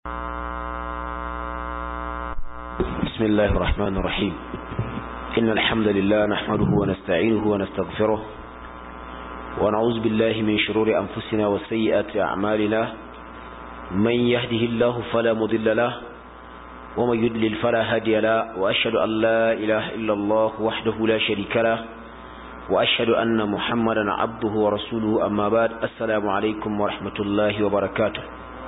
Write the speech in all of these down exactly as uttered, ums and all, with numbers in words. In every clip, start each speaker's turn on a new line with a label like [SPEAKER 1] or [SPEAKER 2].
[SPEAKER 1] بسم الله الرحمن الرحيم إن الحمد لله نحمده ونستعينه ونستغفره ونعوذ بالله من شرور أنفسنا وسيئات أعمالنا من يهده الله فلا مضل له ومن يضلل فلا هادي له وأشهد أن لا إله إلا الله وحده لا شريك له وأشهد أن محمدا عبده ورسوله أما بعد السلام عليكم ورحمة الله وبركاته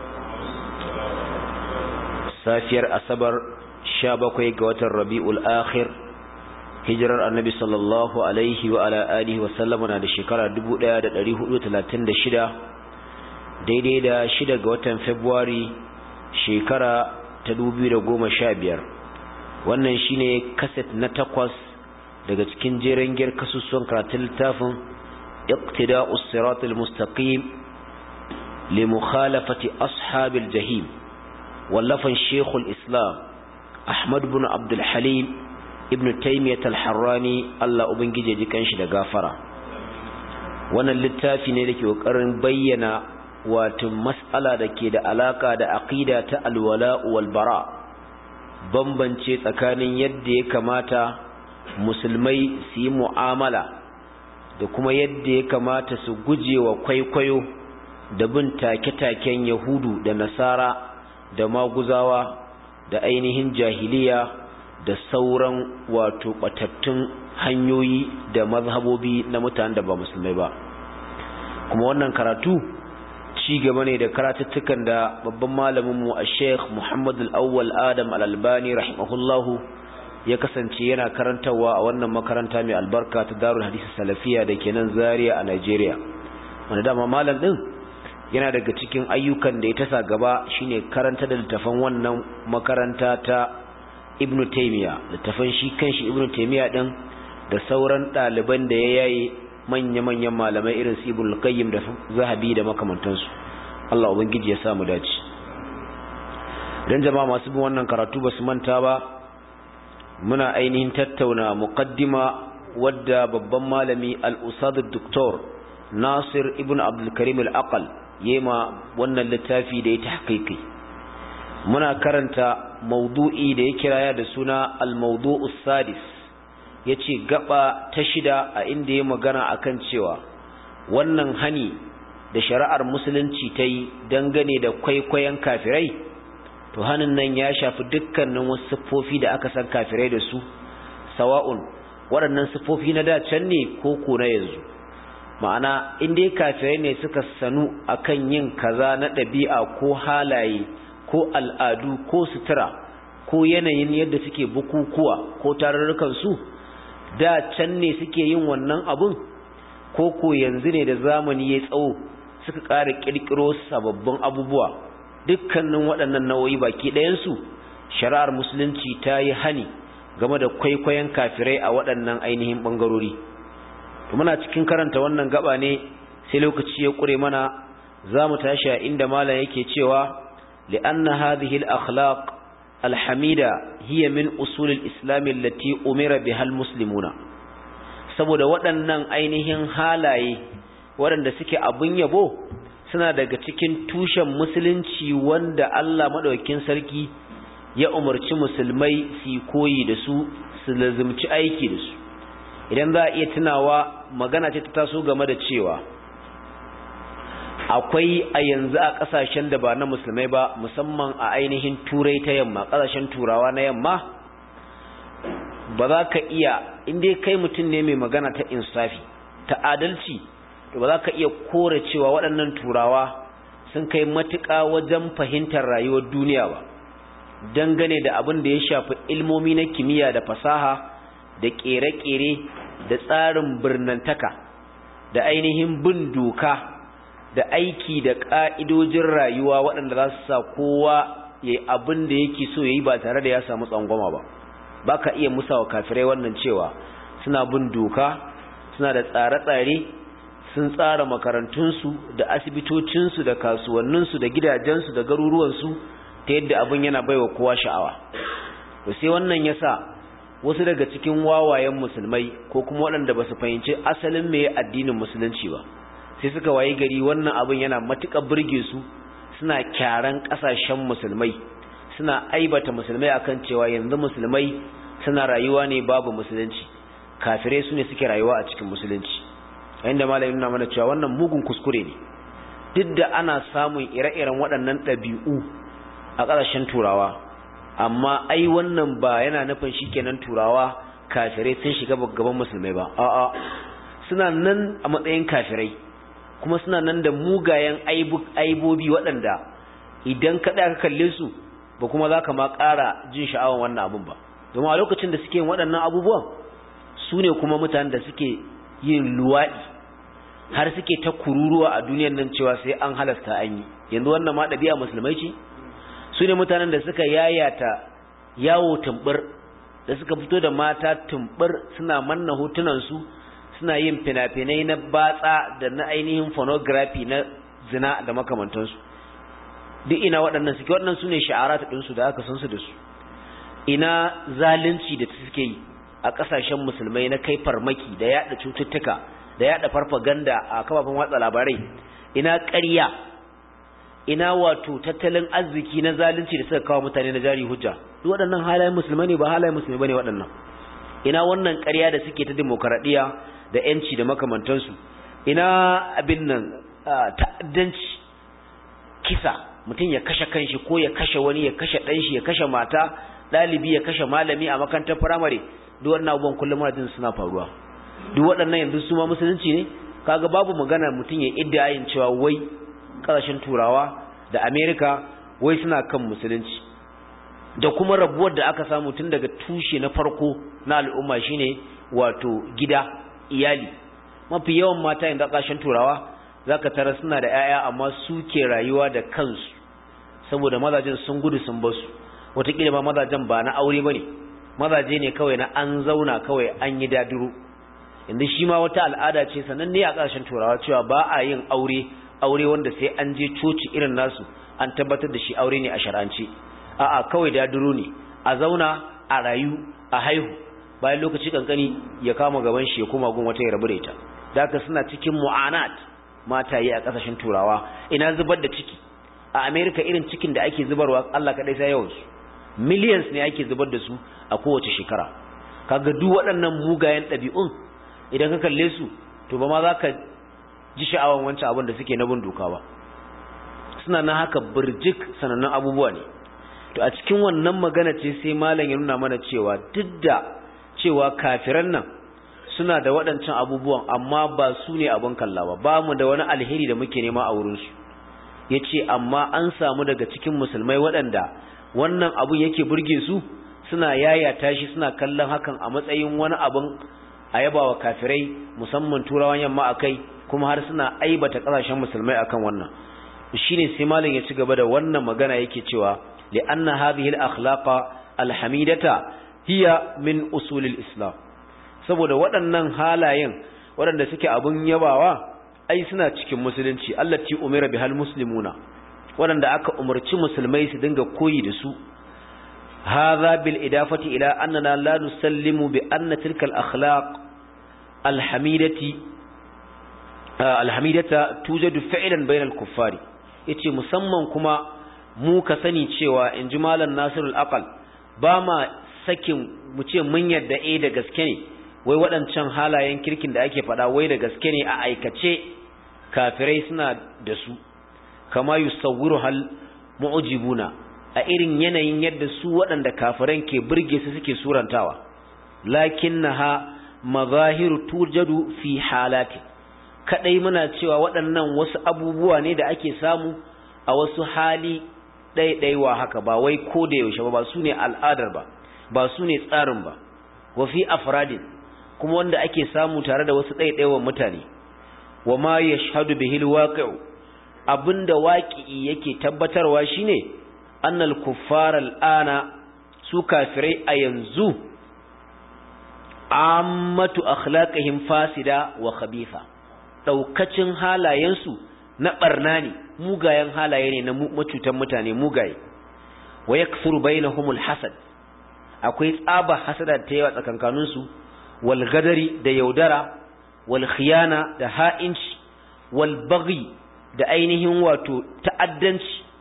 [SPEAKER 1] سافر أصبر شابكوي قوات الربيع الآخر hijirar annabi sallallahu alaihi wa ala alihi wa sallama na da shekara dubu ɗaya da ɗari hudu da talatin da shida daidai da shida ga watan February shekara ta dubu biyu da goma sha biyar. Wannan shine kaset na takwas daga cikin jeren giyar kasusuwan karatun littafin iqtida'us siratal mustaqim li mukhalafati ashabil jahim wallafan shekul islam Ahmad ibn Abdul Halim ibn Taymiyyah al-Harrani Allah ubangije jikan shi da gafara. Wannan littafi ne dake kokarin bayyana wato mas'ala dake da alaka da aqida ta al-wala wal bara, bambance tsakanin yadda ya kamata musulmai su yi mu'amala da kuma yadda ya kamata su gujewa kwaikwayo da bin take-taken Yahudu da Nasara da Maguzawa da ainihin jahiliya da sauran wato batattun hanyoyi da mazhabobi na mutanen da ba musulmai ba. Kuma wannan karatu ci gaba ne da karatuttukan da babban malamin mu Sheikh Muhammad Al-Awwal Adam Al-Albani rahimahullahu ya kasance yana karantawa a wannan makaranta mai albarka ta Darul Hadith Salafiya da ke nan Zaria a Nigeria. Wanda dama malam din yana daga cikin ayyukan da ya tasa gaba shine karanta da littafan wannan makaranta ta Ibn Taymiyyah, littafan shi kanshi Ibn Taymiyyah din da sauran ɗaliban da ya yayi manya-manyan malamai irin su Ibn Qayyim da Zahabi da makamantansu. Allah ubangiji ya sa mu dace. Dan jama'a masu bin wannan karatu basu manta ba, muna ainihin tattauna muqaddima wadda babban malami al-Ustad Dr. Nasir Ibn Abdul Karim Al-Aqal yema wannan littafi da ya tahqiqi. Muna karanta maudu'i da ya kiraya da suna al-mawdu'us sadis, yace gaba ta shida a inda ya magana akan cewa wannan hani da shari'ar musulunci ta yi dangane da kwaikwayon kafirai, to hanin nan ya shafi dukkanin wasu siffofi da aka san kafirai da su, sawa'un waɗannan siffofi na da can ne ko ko na yanzu. Ma'ana in dai kafirai ne suka sanu akan yin kaza na ɗabi'a ko halaye ko al'adu ko sutura ko yanayin yadda suke bukukuwa ko tarurrukan su, da can ne suke yin wannan abun ko ko yanzu ne da zamani ya tsawo suka ƙara ƙirƙiro sababbin abubuwa. Dukkanin waɗannan nau'o'i baki ɗayansu shari'ar musulunci ta yi hani game da kwaikwayon kafirai a waɗannan ainihin ɓangarori. Muna cikin karanta wannan gaba ne sai lokaci ya ƙure mana, za mu tashi a inda malam yake cewa li'anna hadhihi al-akhlaq al-hamida hiya min usul al-islam allati umira biha al-muslimuna, saboda waɗannan ainihin halaye waɗanda suke abun yabo suna daga cikin tushen musulunci wanda Allah madaukakin sarki ya umarci musulmai su koyi da su, su lazimci aiki da su. Idan za a iya tunawa, magana ce ta taso game da cewa akwai a yanzu a ƙasashen da ba na musulmai ba, musamman a ainihin turai ta yamma, ƙasashen turawa na yamma, ba za ka iya, inda kai mutum ne mai magana ta insafi ta adalci, to ba za ka iya kore cewa waɗannan turawa sun kai matuƙa wajen fahimtar rayuwar duniya ba, dangane da abin da ya shafi ilmomi na kimiyya da fasaha da ƙere-ƙere da tsarin birnantaka da ainihin bin doka da aiki da ƙa'idojin rayuwa waɗanda za su sa kowa ya yi abin da yake so ya yi ba tare da ya samu tsangwama ba. Ba ka iya musawa kafirai wannan cewa suna bin doka, suna da tsare-tsare, sun tsara makarantunsu da asibitocinsu da kasuwanninsu da gidajensu da garuruwansu ta yadda abin yana baiwa kowa sha'awa. To sai wannan ya sa wasu daga cikin wawayen musulmai ko kuma waɗanda ba su fahimci asalin me addinin musulunci ba, sai suka waye gari wannan abin yana matuƙar burge su, suna kyaran kasashen musulmai, suna aibata musulmai akan cewa yanzu musulmai suna rayuwa ne babu musulunci, kafirai su ne suke rayuwa a cikin musulunci. Inda malamin nuna mana cewa wannan mugun kuskure ne, duk da ana samun ire-iren waɗannan ɗabi'u a ƙasashen turawa, amma ai wannan ba yana nufin shikenan turawa kafirai sun shiga gaban musulmai ba. A'a, suna nan a matsayin kafirai, kuma suna nan da mugayen aibobi waɗanda idan ka ɗaya ka kalle su ba kuma za ka ma ƙara jin sha'awar wannan abun ba. Domin a lokacin da suke yin waɗannan abubuwan su ne kuma mutanen da suke yin luwaɗi har suke ta kururuwa a duniyar nan cewa sai an halasta an yi. Yanzu wannan ma ɗabi'a musulmai ce. Su ne mutanen da suka yayata yawo tumbur, da suka fito da mata tumbur suna manna hotunansu, suna yin fina-finai na batsa da na ainihin pornography na zina da makamantansu. Duk ina waɗannan suke, waɗannan su ne sha'arat ɗinsu da aka san su da su. Ina zalunci da suke yi a ƙasashen musulmai na kai farmaki da yaɗa cututtuka da yaɗa farfaganda a kafafen watsa labarai. Ina ƙarya, ina wato tattalin arziki na zalunci da suka kawo mutane na jari hujja. Duk waɗannan halayen musulmai ne, ba halayen musulmai bane waɗannan. Ina wannan ƙarya da suke ta demokaradiyya da yanci da makamantansu. Ina abin nan ta'addanci, kisa, mutum ya kashe kanshi ko ya kashe wani, ya kashe ɗanshi, ya kashe mata, ɗalibi ya kashe malami a makarantar firamare. Duk wannan abubuwan kullum muna jin suna faruwa. Duk waɗannan yanzu su ma musulunci ne. Kaga babu magana mutum ya iddiayin cewa wai ƙasashen turawa da Amerika wai suna kan musulunci. Da kuma rabuwar da aka samu tun daga tushe na farko na al'umma shine wato gida, iyali. Mafi yawan mata yanzu a ƙasashen turawa zaka tara suna da 'ya'ya amma su ke rayuwa da kansu saboda mazajen sun gudu sun basu. Wataƙila ma mazajen ba na aure bane, mazaje ne kawai na an zauna kawai an yi dadiro. Yanzu shi ma wata al'ada ce sannan ne a ƙasashen turawa cewa ba a yin aure aure wanda sai an je coci irin nasu an tabbatar da shi aure ne a shar'ance. A'a, kawai dadiro ne, a zauna a rayu a haihu, bayan lokaci kankani ya kama gaban shi ya koma gun wata ya rabu da ita. Da haka suna cikin mu'anat mata yi a ƙasashen turawa. Ina zubar da ciki a Amerika, irin cikin da ake zubarwa Allah kaɗai sai yawan su, millions ne ake zubar da su a kowace shekara. Kaga duk waɗannan mugayen ɗabi'un idan ka kalle su to ba ma za ka ji sha'awan wancan abin da suke na bin doka ba. Suna na haka burjik sanannun abubuwa ne. To a cikin wannan magana ce sai malam ya nuna mana cewa duk da cewa kafiran nan suna da waɗancan abubuwan amma ba su ne abin kalla ba, ba mu da wani alheri da muke nema a wurinsu. Ya ce amma an samu daga cikin musulmai waɗanda wannan abun yake burge su, suna yayata shi, suna kallon hakan a matsayin wani abun a yaba wa kafirai musamman turawan yamma akai, kuma har suna aibata ƙasashen musulmai akan wannan. Shine sai malam ya ci gaba da wannan magana yake cewa li'anna hadhihi al-akhlaqa al-hamidata hiya min usulil islam. Saboda waɗannan halayen waɗanda suke abun yabawa ai suna cikin musulunci, allati umira bihal muslimuna, waɗanda aka umarci musulmai su dinga koyi da su. hadha bil idafati ila annana la nusallimu bi anna tilka al akhlaq al hamidati al hamidata tujadu fi'lan bayna al kuffari. Yace musamman kuma mu ka sani cewa inji malam Nasirul Aqal ba ma sakin mu ce mun yadda eh da gaske ne wai waɗancan halayen kirkin da ake faɗa wai da gaske ne a aikace kafirai suna da su, kama yusawwiru hal mu'jibuna, a irin yanayin yadda su waɗanda kafiran ke burge su suke surantawa. Lakinnaha mazahiru tujadu fi halati, kadai muna cewa waɗannan wasu abubuwa ne da ake samu a wasu hali ɗaiɗaiwa haka, ba wai ko da yaushe ba, ba su ne al'adar ba, ba su ne tsarin ba. Wa fi afradin, kuma wanda ake samu tare da wasu ɗaiɗaiwan mutane. Wa ma yashhadu bihil waqi'u, abinda waqi'i yake tabbatarwa shine annal kuffara al'ana, su kafirai a yanzu ammatu akhlaqihim fasida wa khabitha, daukacin halayensu na barna ne, mugayen halaye ne na macutan mutane mugaye. Wa yakthuru bainahumul hasad, akwai tsaba hasada ta yawa tsakankanin su, wal gadari da yaudara, wal khiyana da ha'inci, wal baghi da ainihin wato ta'addanci,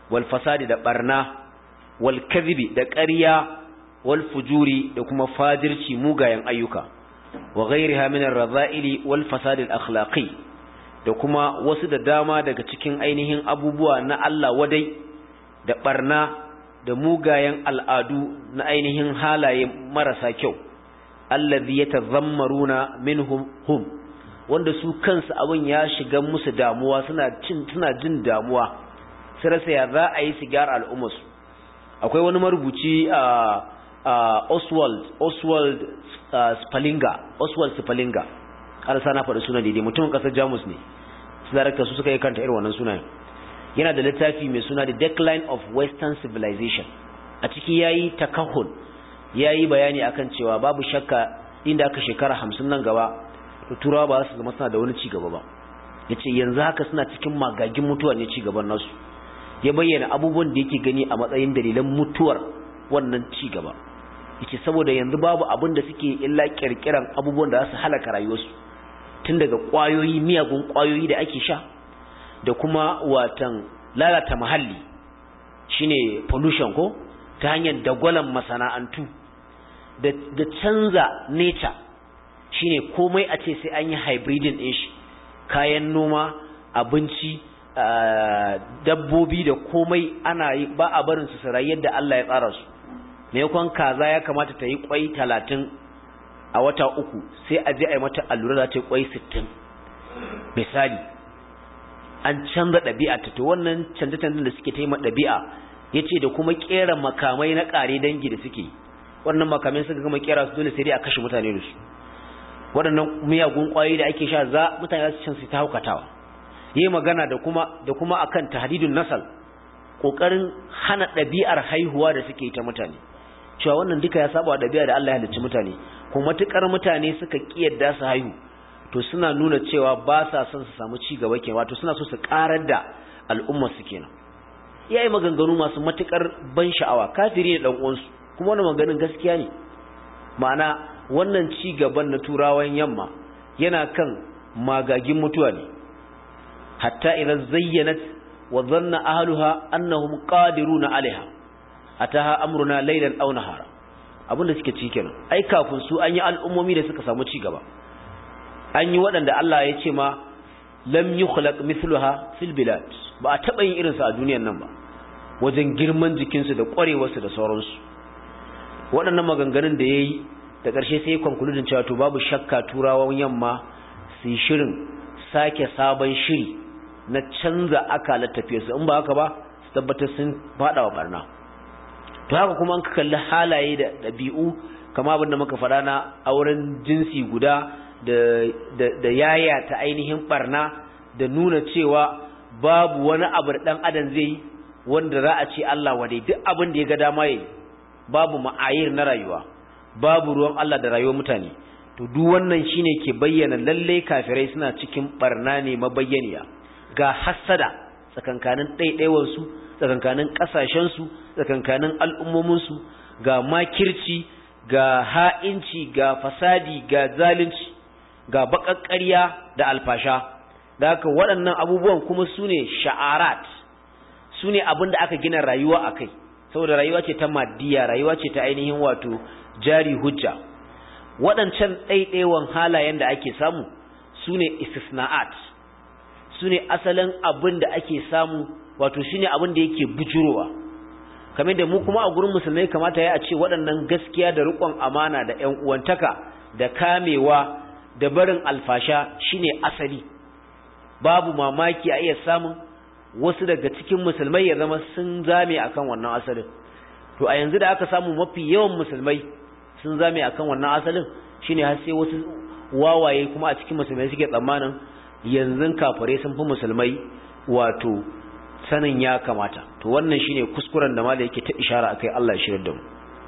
[SPEAKER 1] wal fasadi da barna wal kadhibi da ƙarya wal fujuri da kuma fajirci mugayen ayyuka wa ghayriha min ar-radha'ili wal fasadi al-akhlaqi da kuma wasu da dama daga cikin ainihin abubuwa na Allah wadai da barna da mugayen al'adu na ainihin halaye marasa kyau allazi yatazammaruna minhum hum wanda su kansu abin ya shiga musu damuwa suna cin suna jin damuwa sai rasa ya za a yi su gyara al'ummarsu. Akwai wani marubuci a Oswald Oswald Spallinger Oswald Spallinger har sana faɗi sunan daidai mutumin ƙasar Jamus ne su darakta su suka yi kanta irin wannan sunan. Yana da littafi mai suna The Decline of Western Civilization. A ciki yayi takahhul yayi bayani akan cewa babu shakka inda aka shekara hamsin nan gaba turawa ba su zama suna da wani ci gaba ba. Yace yanzu haka suna cikin magagin mutuwa ne ci gaban nasu. Ya bayyana abubuwan da yake gani a matsayin dalilan mutuwar wannan ci gaba. Yace saboda yanzu babu abin da suke illa kirkiran abubuwan da za su halaka rayuwarsu. Tun daga kwayoyi miyagun kwayoyi da ake sha da kuma watan lalata muhalli shine pollution ko ta hanyar dagwalan masana'antu da da canza nature shine komai a ce sai an yi hybriding din shi kayan noma abinci dabbobi da komai ana yi ba a barin su sarai yadda Allah ya tsara su maimakon kaza ya kamata ta yi kwai talatin a wata uku sai a je a yi mata allura za ta yi kwai sittin misali an canza ɗabi'a ta to wannan canje-canjen da suke taimaka ɗabi'a yace da kuma kera makamai na ƙare dangi da suke wannan makamai suka gama kera su dole sai dai a kashe mutane da su waɗannan miyagun ƙwayoyi da ake sha za mutane za su cin su ta haukatawa yayi magana da kuma da kuma akan tahdidun nasal kokarin hana ɗabi'ar haihuwa da suke ta mutane cewa wannan duka ya saba ɗabi'a da Allah ya halicci mutane kuma matukar mutane suka kiyarda su haihu to suna nuna cewa ba sa son su samu ci gaba kenan wato suna so su karar da al'ummar su kenan yayi maganganu masu matukar ban sha'awa kafiri ne dan uwansu kuma wannan maganin gaskiya ne ma'ana wannan ci gaban na turawan yamma yana kan magagin mutuwa ne hatta idan zayyanat wa dhanna ahluha annahum qadiruna alaiha ataha amruna laylan aw nahara abinda suke ci kenan ai kafin su an yi al'ummomi da suka samu ci gaba an yi waɗanda Allah ya ce ma lam yukhlaq mithluha fil bilad ba a taɓa yin irinsa a duniyar nan ba wajen girman jikinsu da ƙwarewarsu da sauransu waɗannan maganganun da ya yi da ƙarshe sai ya konkludin cewa to babu shakka turawan yamma su yi shirin sake sabon shiri na canza akalar tafiyarsu in ba haka ba su tabbatar sun faɗa wa ɓarna to haka kuma an ka kalli halaye da ɗabi'u kama abin da muka faɗa na auren jinsi guda da da da yaya ta ainihin ɓarna da nuna cewa babu wani abu da ɗan adam zai yi wanda za a ce Allah wadai duk abin da ya ga dama yi babu ma'ayir na rayuwa babu ruwan Allah da rayuwar mutane to duk wannan shine ke bayyana lalle kafirai suna cikin barna ne mabayyaniya ga hasada tsakankanin ɗaiɗaiwar su tsakankanin ƙasashen su tsakankanin al'ummomin su ga makirci ga ha'inci ga fasadi ga zalunci ga baƙaƙƙariya da alfasha da haka waɗannan abubuwan kuma sune sha'arat sune abin da aka gina rayuwa akai saboda rayuwa ce ta maddiya rayuwa ce ta ainihin wato jari hujja waɗancan ɗaiɗaiwan halayen da ake samu sune istisna'at sune asalin abin da ake samu wato shine abin da yake bujurowa kamar da mu kuma a gurin musulmai kamata ya a ce waɗannan gaskiya da riƙon amana da ƴan uwantaka da kamewa da barin alfasha shine asali babu mamaki a iya samun wasu daga cikin musulmai ya zama sun zame akan wannan asalin to a yanzu da aka samu mafi yawan musulmai sun zame akan wannan asalin shine har sai wasu wawaye kuma a cikin musulmai suke tsammanin yanzu kafirai sun fi musulmai wato sanin ya kamata to wannan shine kuskuren da malai yake ta ishara akai Allah ya shirar da mu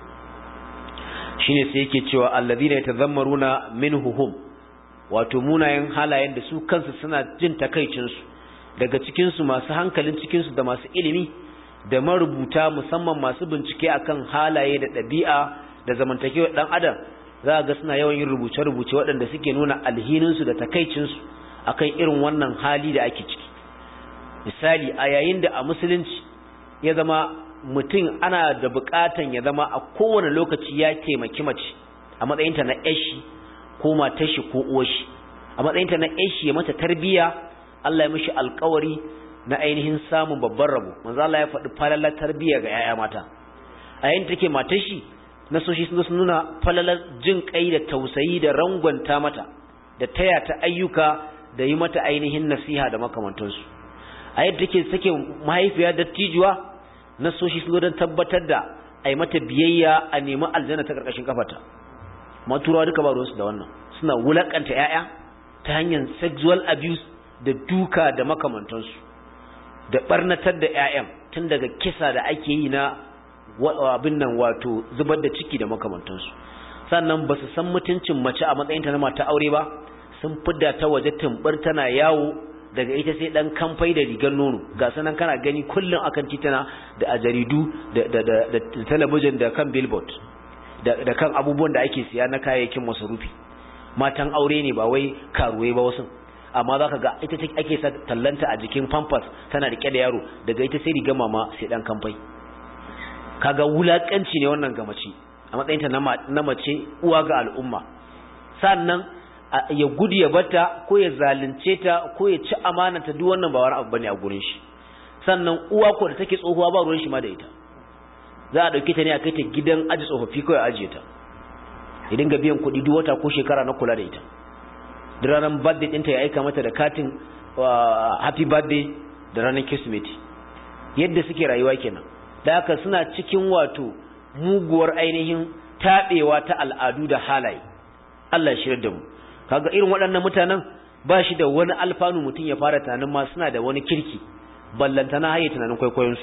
[SPEAKER 1] shine sai yake cewa alladhina yatazammaruna minhum wato munayen halayen da su kansu suna jin takaicin su daga cikin su masu hankalin cikin su da masu ilimi da marubuta musamman masu bincike akan halaye da ɗabi'a da zamantakewar dan adam za ga suna yawan yin rubuce-rubuce waɗanda suke nuna alhinin su da takaicin su akan irin wannan hali da ake ciki misali a yayin da a musulunci ya zama mutum ana da bukatan ya zama a kowane lokaci ya taimaki mace a matsayinta na yashi ko matar shi ko uwar shi, a matsayinta na yashi ya mata tarbiya. Allah ya mishi alƙawari na ainihin samun babban rabo. Manzo Allah ya faɗi falalar tarbiya ga yaya mata. A yayin take matar shi na so shi sun nuna falalar jin kai da tausayi da rangwanta mata da taya ta ayyuka da yi mata ainihin nasiha da makamantansu. A yadda take sake mahaifiya dattijuwa na so shi sun don tabbatar da ai mata biyayya a nemi aljanna ta karkashin kafarta. Maturawa duka ba ruwansu da wannan, suna wulakanta yaya ta hanyar sexual abuse da duka da makamantansu da barnatar da yayan tun daga kisa da ake yi na abin nan wato zubar da ciki da makamantansu. Sannan ba su san mutuncin mace a matsayinta na mata aure ba, sun fidda ta waje tumbar tana yawo daga ita sai dan kamfai da rigar nono, ga sanan kana gani kullun akan titana da a jaridu da da da, da talabijin da kan billboard da, da kan abubuwan da ake siya na kayayyakin masarufi. Matan aure ne ba wai karuwai ba wasu, amma zaka ga ita take ake sa tallanta a jikin pampers tana rike da yaro, daga ita sai rigar mama sai dan kamfai. Kaga wulakanci ne wannan ga mace a matsayinta na mace uwa ga al'umma. Sannan ya gudu ya bata ko ya zalunce ta ko ya ci amanata, duk wannan ba wani abu bane a gurin shi. Sannan uwa ko da take tsohuwa ba ruwan shi ma da ita, za a dauke ta ne a kai ta gidan aji tsofaffi ko ya ajiye ta, ya dinga biyan kuɗi duk wata ko shekara na kula da ita. Da ranar birthday ɗinta ya aika mata da katin happy birthday da ranar Kirsimeti. Yadda suke rayuwa kenan. Da haka suna cikin wato muguwar ainihin taɓewa ta al'adu da halaye. Allah ya shirya da mu. Kaga irin waɗannan mutanen ba shi da wani alfanu mutum ya fara tunanin ma suna da wani kirki, ballantana haye tunanin kwaikwayonsu.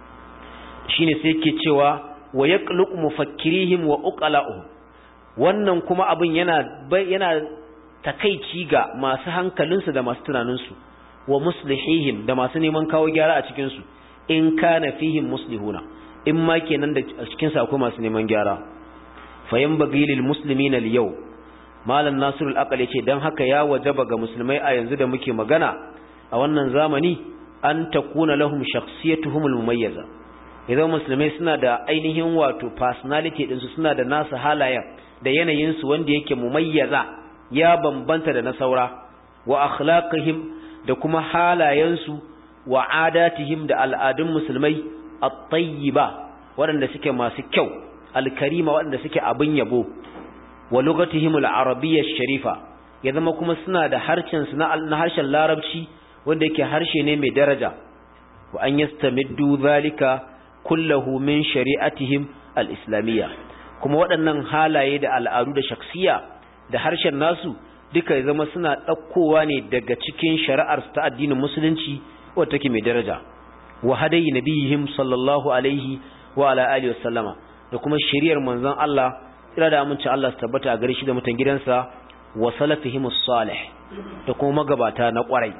[SPEAKER 1] Shine sai yake cewa wa yaqluq mufakkirihim wa uqala'uhum. Wannan kuma abin yana yana takeici ga masu hankalinsu da masu tunaninsu, wa muslihihim da masu neman kawo gyara a cikin su, in kana fihim muslihuna, in ma kenan da cikin sa akwai masu neman gyara. Fayan bagilil muslimina al-yau, malam Nasirul Aqal yace dan haka ya wajaba ga musulmai a yanzu da muke magana a wannan zamani an takuna lahum shakhsiyatuhum al-mumayyaza. Idan musulmai suna da ainihin wato personality din su, suna da nasu halayen da yanayin su wanda yake mumayyaza, ya bambanta da na saura, wa akhlaqihim da kuma halayen su, wa adatihim da al'adun musulmai at-tayyiba waɗanda suke masu kyau, al-karima waɗanda suke abin yabo, wa lugatihim al-arabiyya sharifa, ya zama kuma suna da harshen su na harshen larabci wanda yake harshe ne mai daraja, wa an yastamiddu zalika kullahu min shari'atihim al-islamiyya, kuma waɗannan halaye da al'adu da shaksiya da harshen nasu duka ya zama suna ɗaukowa ne daga cikin shari'ar ta addinin musulunci wadda take mai daraja, wa hadayi nabiyihim sallallahu alaihi wa ala alihi wasallama, da kuma shari'ar manzon Allah ira da aminci Allah su tabbata a gare shi da mutan gidansa, wa salafihimus salih, da kuma magabata na kwarai.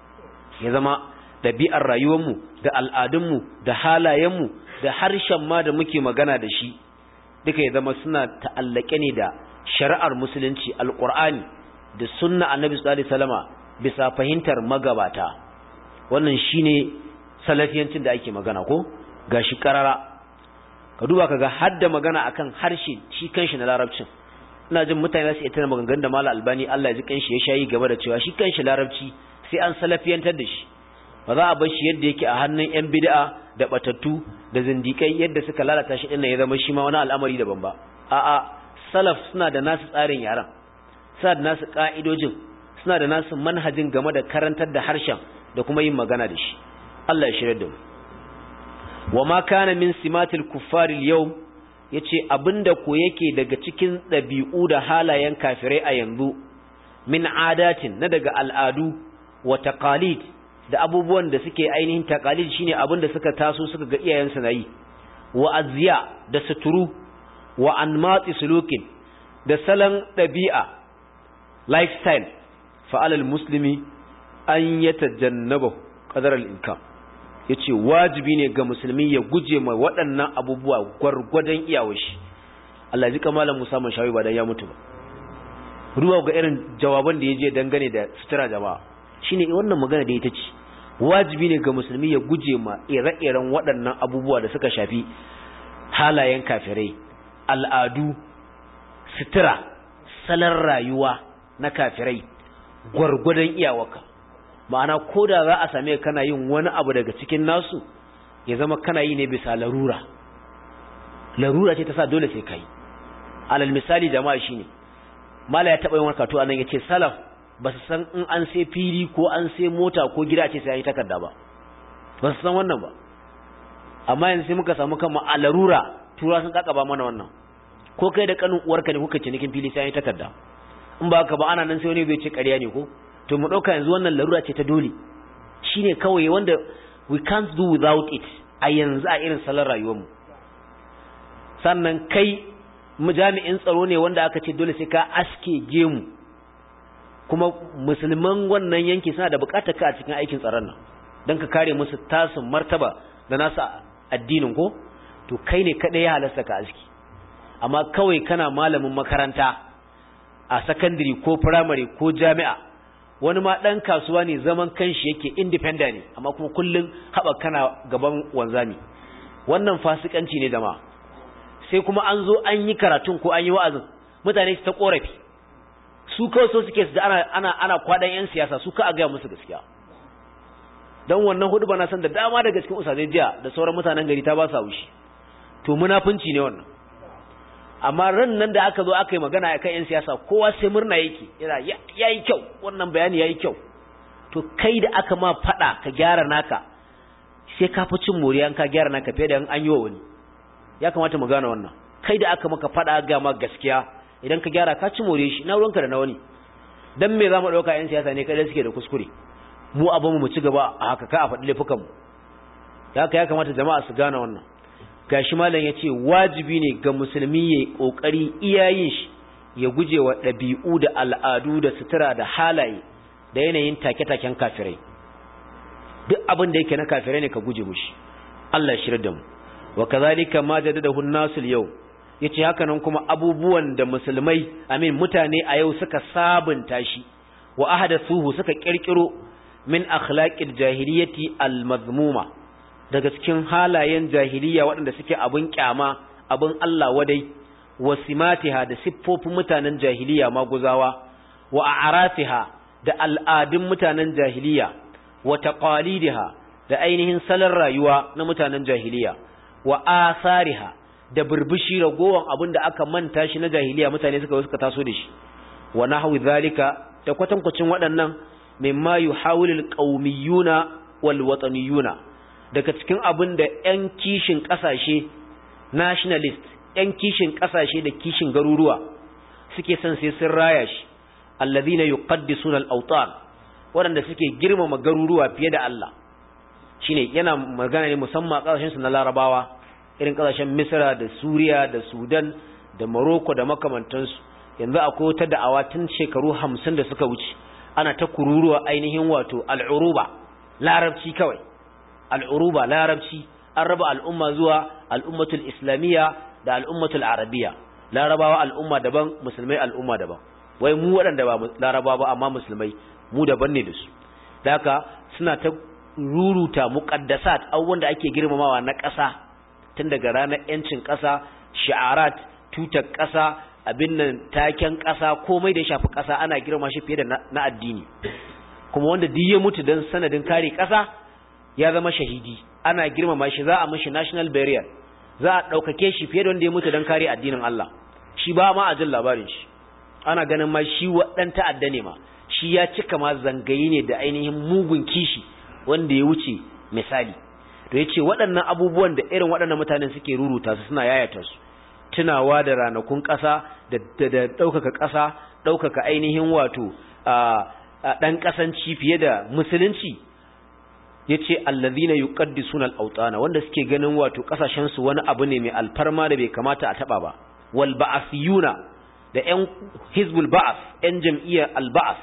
[SPEAKER 1] Ya zama dabi'ar rayuwarmu da al'adunmu da halayenmu da harshen ma da muke magana da shi duka ya zama suna ta'allake ne da shari'ar musulunci, alqur'ani da sunna annabi sallallahu alaihi wasallama bisa fahimtar magabata. Wannan shine salafiyancin da ake magana ko gashi karara. Ka duba kaga hadda magana akan harshe shi kanshi na larabcin. Ina jin mutane za su iya tana maganganun da Malam Albani Allah ya ji kanshi ya shayi gaba da cewa shi kanshi larabci sai an salafiyantar da shi. Ba za a bar shi yadda yake a hannun yan bid'a da batattu da zindikai yadda suka lalata shi din ya zama shi ma wani al'amari daban ba. A'a, salaf suna da nasu tsarin yaran, suna da nasu ka'idojin, suna da nasu manhajin game da karantar da harshen da kuma yin magana da shi. Allah ya shirya da mu. Wa ma kana min simatil kuffari al-yawm, yace abinda ko yake daga cikin dabi'u da halayen kafirai a yanzu, min adatin na daga al'adu wa taqalid da abubuwan da suke ainihin taqalid shine abinda suka taso suka ga iyayensu nayi, wa azya da suturu, wa anmati sulukin da salan dabi'a lifestyle, fa alal muslimi an yatajannabu qadar al-imkan. Yace wajibi ne ga musulmi ya guje mai waɗannan abubuwa gwargwadon iyawashi. Allah ji kamalan Musa man shawi ba dan ya mutu ba. Ruwa ga irin jawaban da yaje dangane da sutura jama'a. Shine wannan magana da ita ce wajibi ne ga musulmi ya guje ma ire-iren waɗannan abubuwa da suka shafi halayen kafirai, al'adu, sutura, salon rayuwa na kafirai, gwargwadon iyawaka. Ma'ana ko da za a same kana yin wani abu daga cikin nasu, ya zama kana yi ne bisa larura. Larura ce ta sa dole sai kai. Alal misali jama'a shine, mala ya taɓa yin warkatu a nan ya ce salaf ba su san in an sai fili ko an sai mota ko gida ce sai an yi takarda ba, ba su san wannan ba. Amma yanzu sai muka samu kanmu a larura, tura sun kakaba mana wannan. Ko kai da kanin uwarka ne kuka cinikin fili sai an yi takarda, in ba haka ba ana nan sai wani bai ce ƙarya ne ko. To mu ɗauka yanzu wannan larura ce ta dole, shine kawai wanda we can't do without it a yanzu a irin salon rayuwarmu. Sannan kai jami'in tsaro ne wanda aka ce dole sai ka aske gemu, kuma musulman wannan yanki suna da bukatar ka a cikin aikin tsaron nan don ka kare musu tasin martaba da nasu addinin ko, to kai ne kaɗai ya halasta ka aski. Amma kawai kana malamin makaranta a sakandare ko firamare ko jami'a, wani ma ɗan kasuwa ne zaman kanshi yake independent ne, amma kuma kullum haɓa kana gaban wanzami. Wannan fasikanci ne jama'a. Sai kuma an zo an yi karatun ko an yi wa'azin, mutane su ta korafi, su kawai so suke su da ana ana ana kwadan yan siyasa, su ka a gaya musu gaskiya. Dan wannan hudu bana san da dama daga cikin usazai jiya da sauran mutanen gari ta ba su haushi. To munafunci ne wannan. Amma ran nan da aka zo aka yi magana akan yan siyasa, kowa sai murna yake, yana yayi kyau, wannan bayani yayi kyau. To kai da aka ma fada ka gyara naka, sai ka fi cin moriya ka gyara naka fiye da an yi wa wani. Ya kamata mu gane wannan. Kai da aka maka fada ga ma gaskiya, idan ka gyara ka ci more shi, na ruwanka da na wani. Dan me zamu dauka yan siyasa ne kai suke da kuskure, mu abin mu ci gaba a haka ka a faɗi laifukan mu. Haka ya kamata jama'a su gane wannan. Gashi malam yace wajibi ne ga musulmi yayi kokari iyayin shi ya gujewa dabi'u da al'adu da sutura da halaye da yanayin take-taken kafirai. Duk abin da yake na kafirai ne ka guje mushi. Allah ya shirya da mu. Wa kazalika ma jaddadahu an-nasul yau, yace haka nan kuma abubuwan da musulmai amin mutane a yau suka sabunta shi wa ahdathuhu suka kirkiro min akhlaqil jahiliyyati al-mazmuma, daga cikin halayen jahiliya waɗanda suke abun kyama, abun Allah wadai, wa simatiha da siffofin mutanen jahiliya maguzawa, wa a'rafiha da al'adun mutanen jahiliya, wa taqalidiha da ainihin salon rayuwa na mutanen jahiliya, wa asariha da burbushi ragowan abin da aka manta shi na jahiliya mutane suka suka taso da shi, wa nahwi zalika da kwatankwacin waɗannan mimma yuhawilul qaumiyuna wal wataniyuna, daga cikin abin da ƴan kishin ƙasashe nationalist, ƴan kishin ƙasashe da kishin garuruwa suke son sai sun raya shi, alladhina yuqaddisuna al-awtan, waɗanda suke girmama garuruwa fiye da Allah. Shine yana magana ne musamman ƙasashen su na Larabawa, irin ƙasashen Misra da Suriya da Sudan da Morocco da makamantansu. Yanzu akwai wata da'awa tun shekaru hamsin da suka wuce, ana ta kururuwa ainihin wato al'uruba, larabci kawai, al'uruba larabci, an raba al'umma zuwa al'ummatul islamiyya da al'ummatul arabiyya, larabawa al'umma daban, musulmai al'umma daban. Wai mu waɗanda ba larabawa ba amma musulmai mu daban ne da su. Da haka suna ta ruruta muqaddasat, abubuwan da ake girmamawa na ƙasa, tun daga ranar yancin ƙasa, shi'arat, tutar ƙasa, abin nan taken ƙasa, komai da ya shafi ƙasa ana girma shi fiye da na addini. Kuma wanda duk ya mutu don sanadin kare ƙasa ya zama shahidi, ana girmama shi, za a mishi national burial, za a ɗaukake shi fiye da wanda ya mutu don kare addinin Allah. Shi ba ma a jin labarin shi, ana ganin ma shi waɗan ta'adda ne ma, shi ya cika ma zangayi ne da ainihin mugun kishi wanda ya wuce misali. To yace waɗannan abubuwan da irin waɗannan mutanen suke ruruta su suna yayata su, tunawa da ranakun ƙasa da da ɗaukaka ƙasa, ɗaukaka ainihin wato a ɗan ƙasanci fiye da musulunci. Yace allazina yuqaddisuna al-awtana, wanda suke ganin wato ƙasashen su wani abu ne mai alfarma da bai kamata a taba ba. Wal ba'athiyuna da ƴan hizbul ba'ath, ƴan jam'iyyar al-ba'ath,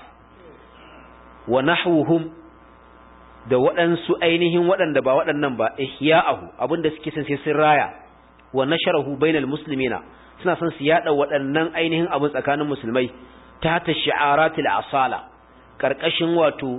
[SPEAKER 1] wa nahwuhum da waɗansu ainihin waɗanda ba waɗannan ba, ihya'ahu, abinda suke son sai sun raya, wa nasharahu bainal muslimina, suna son su yada waɗannan ainihin abin tsakanin musulmai ta hata shi'aratil asala, karkashin wato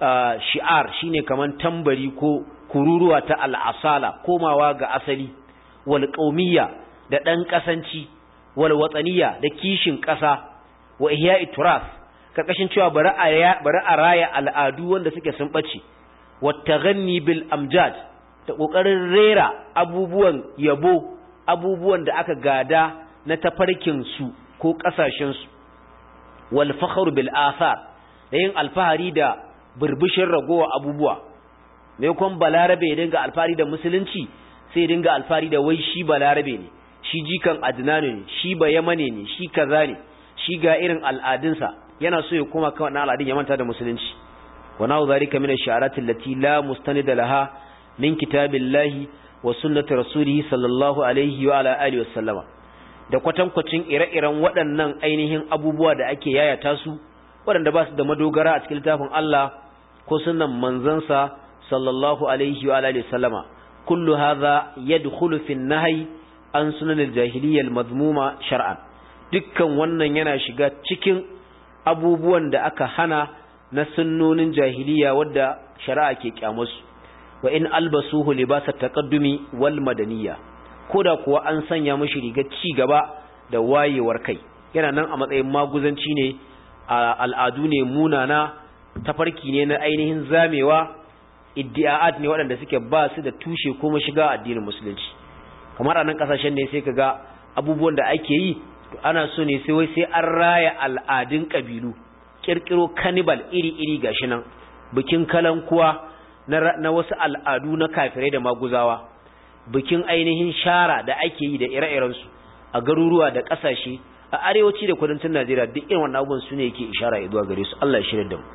[SPEAKER 1] shi'ar shine kaman tambari ko kururuwa ta al'asala komawa ga asali wal qaumiyya da dan kasanci wal wataniya da kishin ƙasa wa ihya'i turas karkashin cewa bari a bari a raya al'adu wanda suke sun bace wa taghanni bil amjad da kokarin rera abubuwan yabo abubuwan da aka gada na tafarkin su ko kasashen su wal fakhr bil athar da yin alfahari da burbushin ragowa abubuwa me kon balarabe ya dinga alfahari da musulunci sai ya dinga alfahari da wai shi balarabe ne shi jikan adnanu ne shi ba yamane ne shi kaza ne shi ga irin al'adunsa yana so ya koma kan al'adun ya manta da musulunci wa na'u zalika min ash-shi'arat allati la mustanida laha min kitabillahi wa sunnati rasulih sallallahu alaihi wa ala alihi wa sallama da kwatankwacin ire-iren waɗannan ainihin abubuwa da ake yayata su waɗanda ba su da madogara a cikin littafin Allah ko sunnan manzansa sallallahu alaihi wa alihi wa sallama kullu hadha yadkhulu fi an-nahy an sunanil jahiliyyal madmuma shar'an dukkan wannan yana shiga cikin abubuwan da aka hana na sunnonin jahiliya wadda shari'a ke kyamusu wa in albasuhu libasat taqaddumi wal madaniyya koda kuwa an sanya mishi rigar ci gaba da wayewar kai yana nan a matsayin maguzanci ne al'adu ne munana tafarki ne na ainihin zamewa iddia'at ne waɗanda suke ba su da tushe ko mashiga addinin musulunci kamar a nan kasashen ne sai kaga abubuwan da ake yi ana so ne sai wai sai an raya al'adun kabilu kirkiro cannibal iri-iri gashi nan bikin kalankuwa na, na wasu al'adu na kafirai da maguzawa bikin ainihin shara da ake yi da ire-irensu a garuruwa da kasashe a arewaci da kudancin Najeriya duk irin wannan abubuwan su ne yake ishara zuwa gare su Allah ya shirya da mu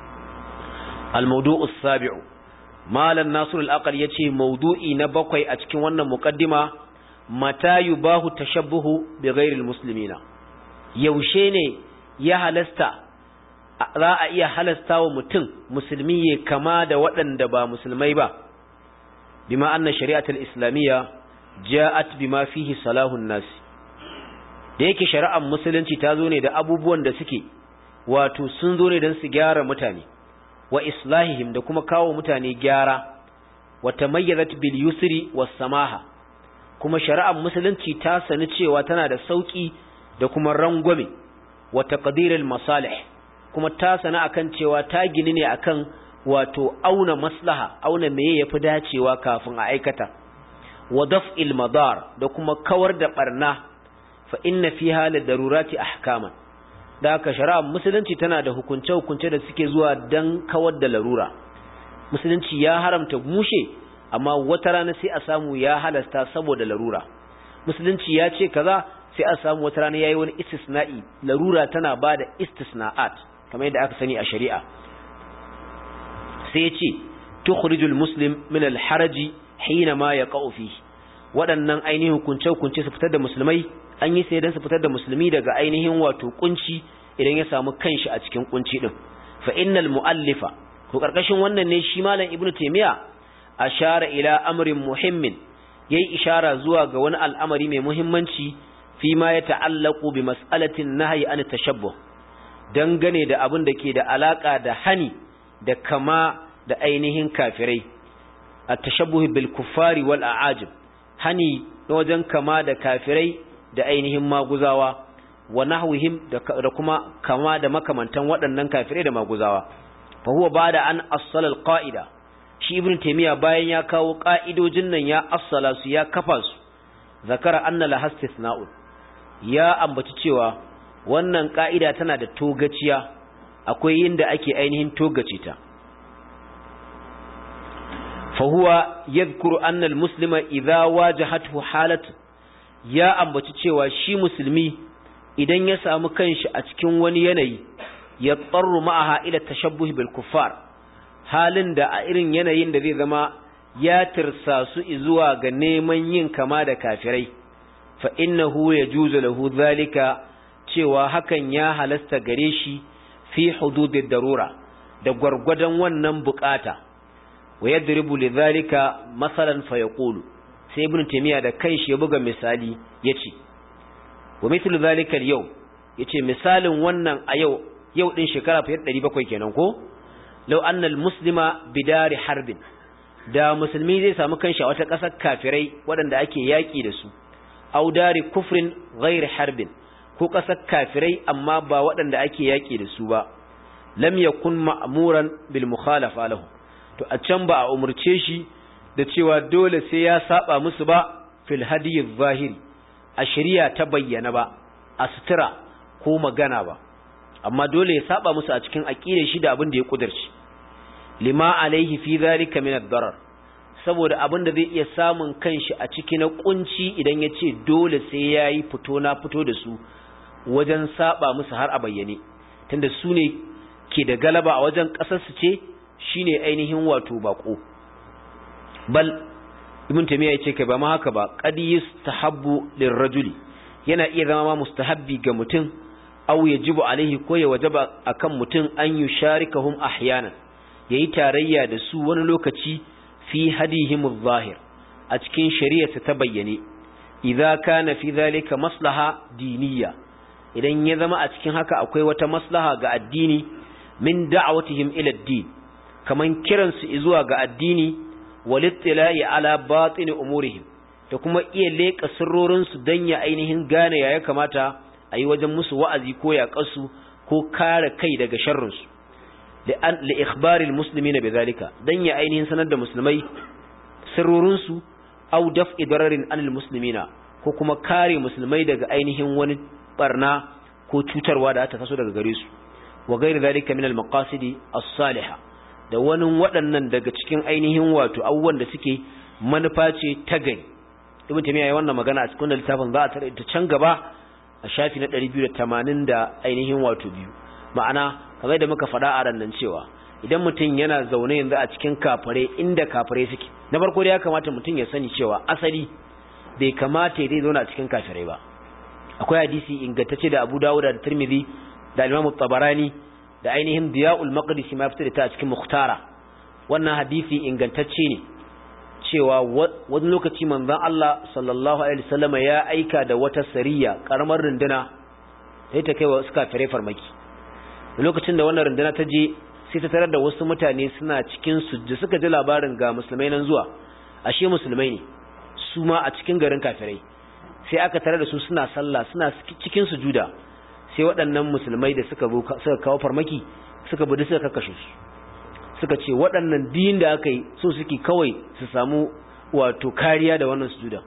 [SPEAKER 1] al-mawdu'u as-sabi'u Malam Nasir al-Aqal yace maudu'i na bakwai a cikin wannan muqaddima mata yubahu tashabbuhu bi ghairil muslimina yaushe ne ya halasta za a iya halasta wa mutum musulmi ya kama da waɗanda ba musulmai ba bima anna shari'atul islamiyya ja'at bima fihi salahun nas da yake shari'ar musulunci ta zo ne da abubuwan da suke wato sun zo ne don su gyara mutane wa islahihim da kuma kawo mutane gyara wa tamayyazat bil yusri was samaha kuma shari'ar musulunci ta sani cewa tana da sauki da kuma rangwame wa taqdiril masalih kuma ta sani akan cewa ta gini ne akan wato auna maslaha auna meye yafi dacewa kafin a aikata wa daf'il madar da kuma kawar da barna fa inna fiha la darurati ahkaman da haka shari'ar musulunci tana da hukunce-hukunce da suke zuwa don kawar da larura musulunci ya haramta mushe amma wata rana sai a samu ya halasta saboda larura musulunci ya ce kaza sai a samu wata rana yayi wani istisna'i larura tana bada istisna'at kamar yadda aka sani a shari'a sai ya ce tukhrijul muslim min al-haraji hina ma yaqa'u fihi waɗannan ainihin hukunce-hukunce su fitar da musulmai an yi sai dan su fitar da musulmi daga ainihin wato kunci idan ya samu kanshi a cikin kunci din fa innal muallifa to karkashin wannan ne shi malam ibnu taymiya ashara ila amrin muhimmin yayi ishara zuwa ga wani al'amari mai muhimmanci fi ma ya ta'allaqu bi mas'alatin nahyi an tashabbuh dangane da abin da ke da alaka da hani da kama da ainihin kafirai at-tashabbuh bil kuffari wal a'ajib hani wajen kama da kafirai da ainihin maguzawa wa nahwihim da kuma kama da makamantan waɗannan kafirai da maguzawa fa huwa ba'da an as-sala al-qa'ida shi ibn taymiya bayan ya kawo ka'idojin nan ya assala su ya kafa su zakara anna la hastisna'un ya ambaci cewa wannan ka'ida tana da togaciya akwai yinda ake ainihin togace ta fa huwa yadhkuru anna al-muslima idha wajahathu halatu ya ambaci cewa shi musulmi idan ya samu kanshi a cikin wani yanayi ya tsarru ma'aha ila tashabbuh bil kuffar halin da a irin yanayin da zai zama ya tirsa su zuwa ga neman yin kama da kafirai fa innahu yajuzu lahu zalika cewa hakan ya halasta gare shi fi hududid darura da gwargwadon wannan bukata wa yadribu lidhalika masalan fa yaqulu sai ibn taymiya da kanshi ya buga misali yace wa mithlu zalika al-yawm yace misalin wannan a yau yau din shekara fa ɗari bakwai kenan ko law anna al-muslima bidari harbin, da musulmi zai samu kanshi a wata ƙasar kafirai waɗanda ake yaƙi da su, aw dari kufrin ghairi harbin, ko ƙasar kafirai amma ba waɗanda ake yaƙi da su ba, lam yakun ma'muran bil mukhalafa lahu, to a can ba a umurce shi da cewa dole sai ya saba musu ba fil hadiyi zahiri, a shari'a ta bayyana ba, a sutura ko magana ba, amma dole ya saba musu a cikin aqidar shi da abin da ya kudirci, lima alaihi fi zalika min ad-darar, saboda abin da zai iya samun kanshi a ciki na kunci idan ya ce dole sai yayi fito na fito da su wajen saba musu har a bayyane, tunda su ne ke da galaba a wajen kasar su ce shine ainihin wato bako. Bal ibn taymiya yace kai ba ma haka ba, qad yustahabbu lirrajuli, yana iya zama ma mustahabbi ga mutum, aw yajibu alaihi, ko ya wajaba akan mutum, an yusharikahum ahyanan, yayi tarayya da su wani lokaci fi hadihim adh-dhahir, a cikin shari'arsa ta bayyane, idza kana fi dhalika maslaha diniyya, idan ya zama a cikin haka akwai wata maslaha ga addini, min da'awatihim ila ad-din, kaman kiransu zuwa ga addini, walittila'i ala batini umurihim, da kuma iya leka sirrorin su dan ya ainihin gane ya kamata ayi wajen musu wa'azi ko yaƙarsu ko kare kai daga sharrin su, li ikhbari almuslimina bidhalika, dan ya ainihin sanar da musulmai sirrorin su, aw daf'i dararin anil muslimina, ko kuma kare musulmai daga ainihin wani barna ko cutarwa da ta taso daga gare su, wa ghairi dhalika min almaqasidi as-salihah, da wani waɗannan daga cikin ainihin wato abubuwan da suke manufa ce ta gani. Ibn Taymiyyah ya wannan magana a cikin littafin, za a tare ta can gaba a shafi na ɗari biyu da tamanin da ainihin wato biyu. Ma'ana kamar da muka faɗa a rannan cewa idan mutum yana zaune yanzu a cikin kafare inda kafare suke, na farko da ya kamata mutum ya sani cewa asali bai kamata ya zauna a cikin kafirai ba. Akwai hadisi ingantacce da Abu Dawud da Tirmidhi da Imam Tabarani da ainihin Diya'ul Maqdisi ma fitar da ta a cikin Mukhtara. Wannan hadisi ingantacce ne cewa wani lokaci manzon Allah sallallahu alaihi wasallam ya aika da wata sariya, karamar runduna, sai ta kai wa suka fare farmaki. Lokacin da wannan runduna ta je, sai ta tarar da wasu mutane suna cikin sujud, suka ji labarin ga musulmai nan zuwa, ashe musulmai ne su ma a cikin garin kafirai. Sai aka tarar da su suna sallah, suna cikin sujuda. Sai waɗannan musulmai da suka suka kawo farmaki suka bude suka kakkashe su, suka ce waɗannan din da aka yi so suke kawai su samu wato kariya da wannan sujuda.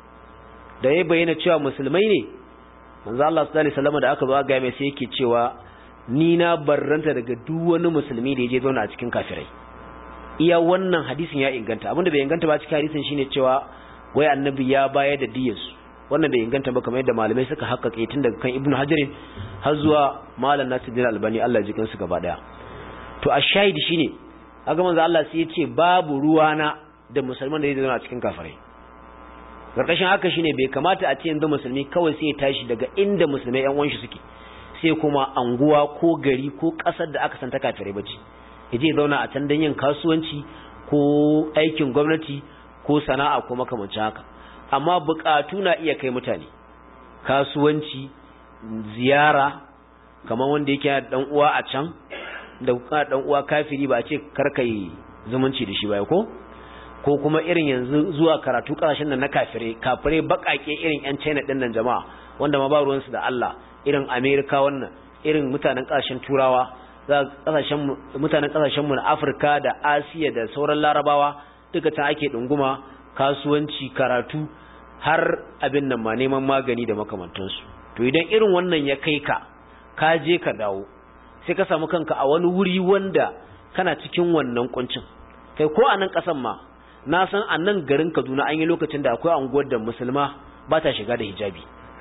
[SPEAKER 1] Da ya bayyana cewa musulmai ne, manzo Allah sallallahu alaihi wasallam da aka zo ga mai sai yake cewa ni na barranta daga duk wani musulmi da yaje zauna a cikin kafirai. Iya wannan hadisin ya inganta. Abinda bai inganta ba cikin hadisin shine cewa wai annabi ya bayar da diyarsu. Wannan bai inganta ba, kamar yadda malamai suka haƙƙaƙe tun daga kan Ibn Hajar har zuwa Malam Nasiruddin Albani, Allah ya ji kansu gaba daya. To a shahidi shine aga manzo Allah sai ya ce babu ruwana da musulman da yake zauna a cikin kafirai. Karkashin haka shine bai kamata a ce yanzu musulmi kawai sai ya tashi daga inda musulmai ƴan uwan shi suke, sai kuma anguwa ko gari ko ƙasar da aka san ta kafirai bace, yaje zauna a can dan yin kasuwanci ko aikin gwamnati ko sana'a ko makamancin haka. Amma bukatu na iya kai mutane kasuwanci, ziyara, kamar wanda yake da dan uwa a can da dan uwa kafiri, ba a ce karkai zumunci da shi ba ko ko kuma irin yanzu zuwa karatu kasashen nan na kafirai kafirai bakake irin yan China din nan jama'a, wanda ma ba ruwan su da Allah, irin America, wannan irin mutanen kasashen Turawa, za kasashen mutanen kasashen mu na Afirka da Asiya da sauran Larabawa, duka ta ake dunguma kasuwanci, karatu, har abin nan ma neman magani da makamantansu. To idan irin wannan ya kai ka ka je ka dawo, sai ka samu kanka a wani wuri wanda kana cikin wannan kuncin, kai ko a nan kasan ma na san a nan garin Kaduna an yi lokacin da akwai anguwar da musulma ba ta shiga da hijabi,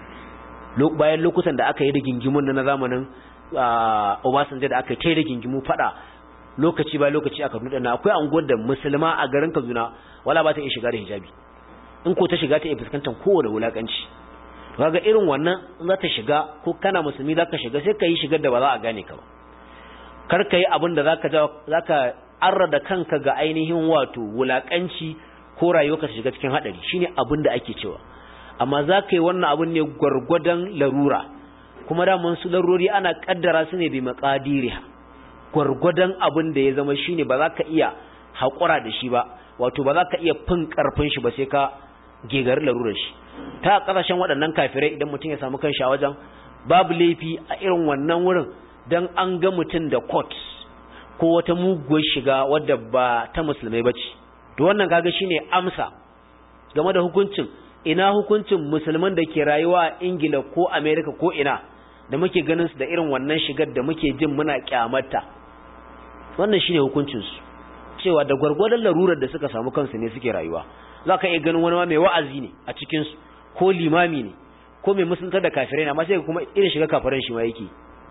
[SPEAKER 1] bayan lokutan da aka yi da gingimun na zamanin Obasanjo da aka yi da gingimu fada lokaci ba lokaci aka nuna na akwai anguwar da musulma a garin Kaduna wala ba ta iya shiga da hijabi, in ko ta shiga ta iya fuskantar kowane wulakanci. To kaga irin wannan in za ta shiga, ko kana musulmi za ka shiga, sai ka yi shigar da ba za a gane ka ba, kar ka yi abin da zaka zaka arrada kanka ga ainihin wato wulakanci ko rayuwarka ta shiga cikin hadari, shine abin da ake cewa. Amma za ka yi wannan abin ne gwargwadon larura, kuma da mun su larurori ana kaddara su ne bi maqadiriha, gwargwadon abin da ya zama shine ba za ka iya haƙura da shi ba, wato ba za ka iya fin ƙarfin shi ba sai ka gegari larurar shi. Ta ƙasashen waɗannan kafirai idan mutum ya samu kanshi a wajen, babu laifi a irin wannan wurin dan an ga mutum da coat ko wata muguwar shiga wadda ba ta musulmai bace. To wannan kaga shine amsa game da hukuncin, ina hukuncin musulman da ke rayuwa a Ingila ko America ko ina da muke ganin su da irin wannan shigar da muke jin muna kyamarta. Wannan shine hukuncin su, cewa da gwargwadon larurar da suka samu kansu ne suke rayuwa. Zaka iya ganin wani ma mai wa'azi ne a cikin su, ko limami ne, ko mai musuntar da kafirai ne, amma sai kuma irin shiga kafiran shi ma yake.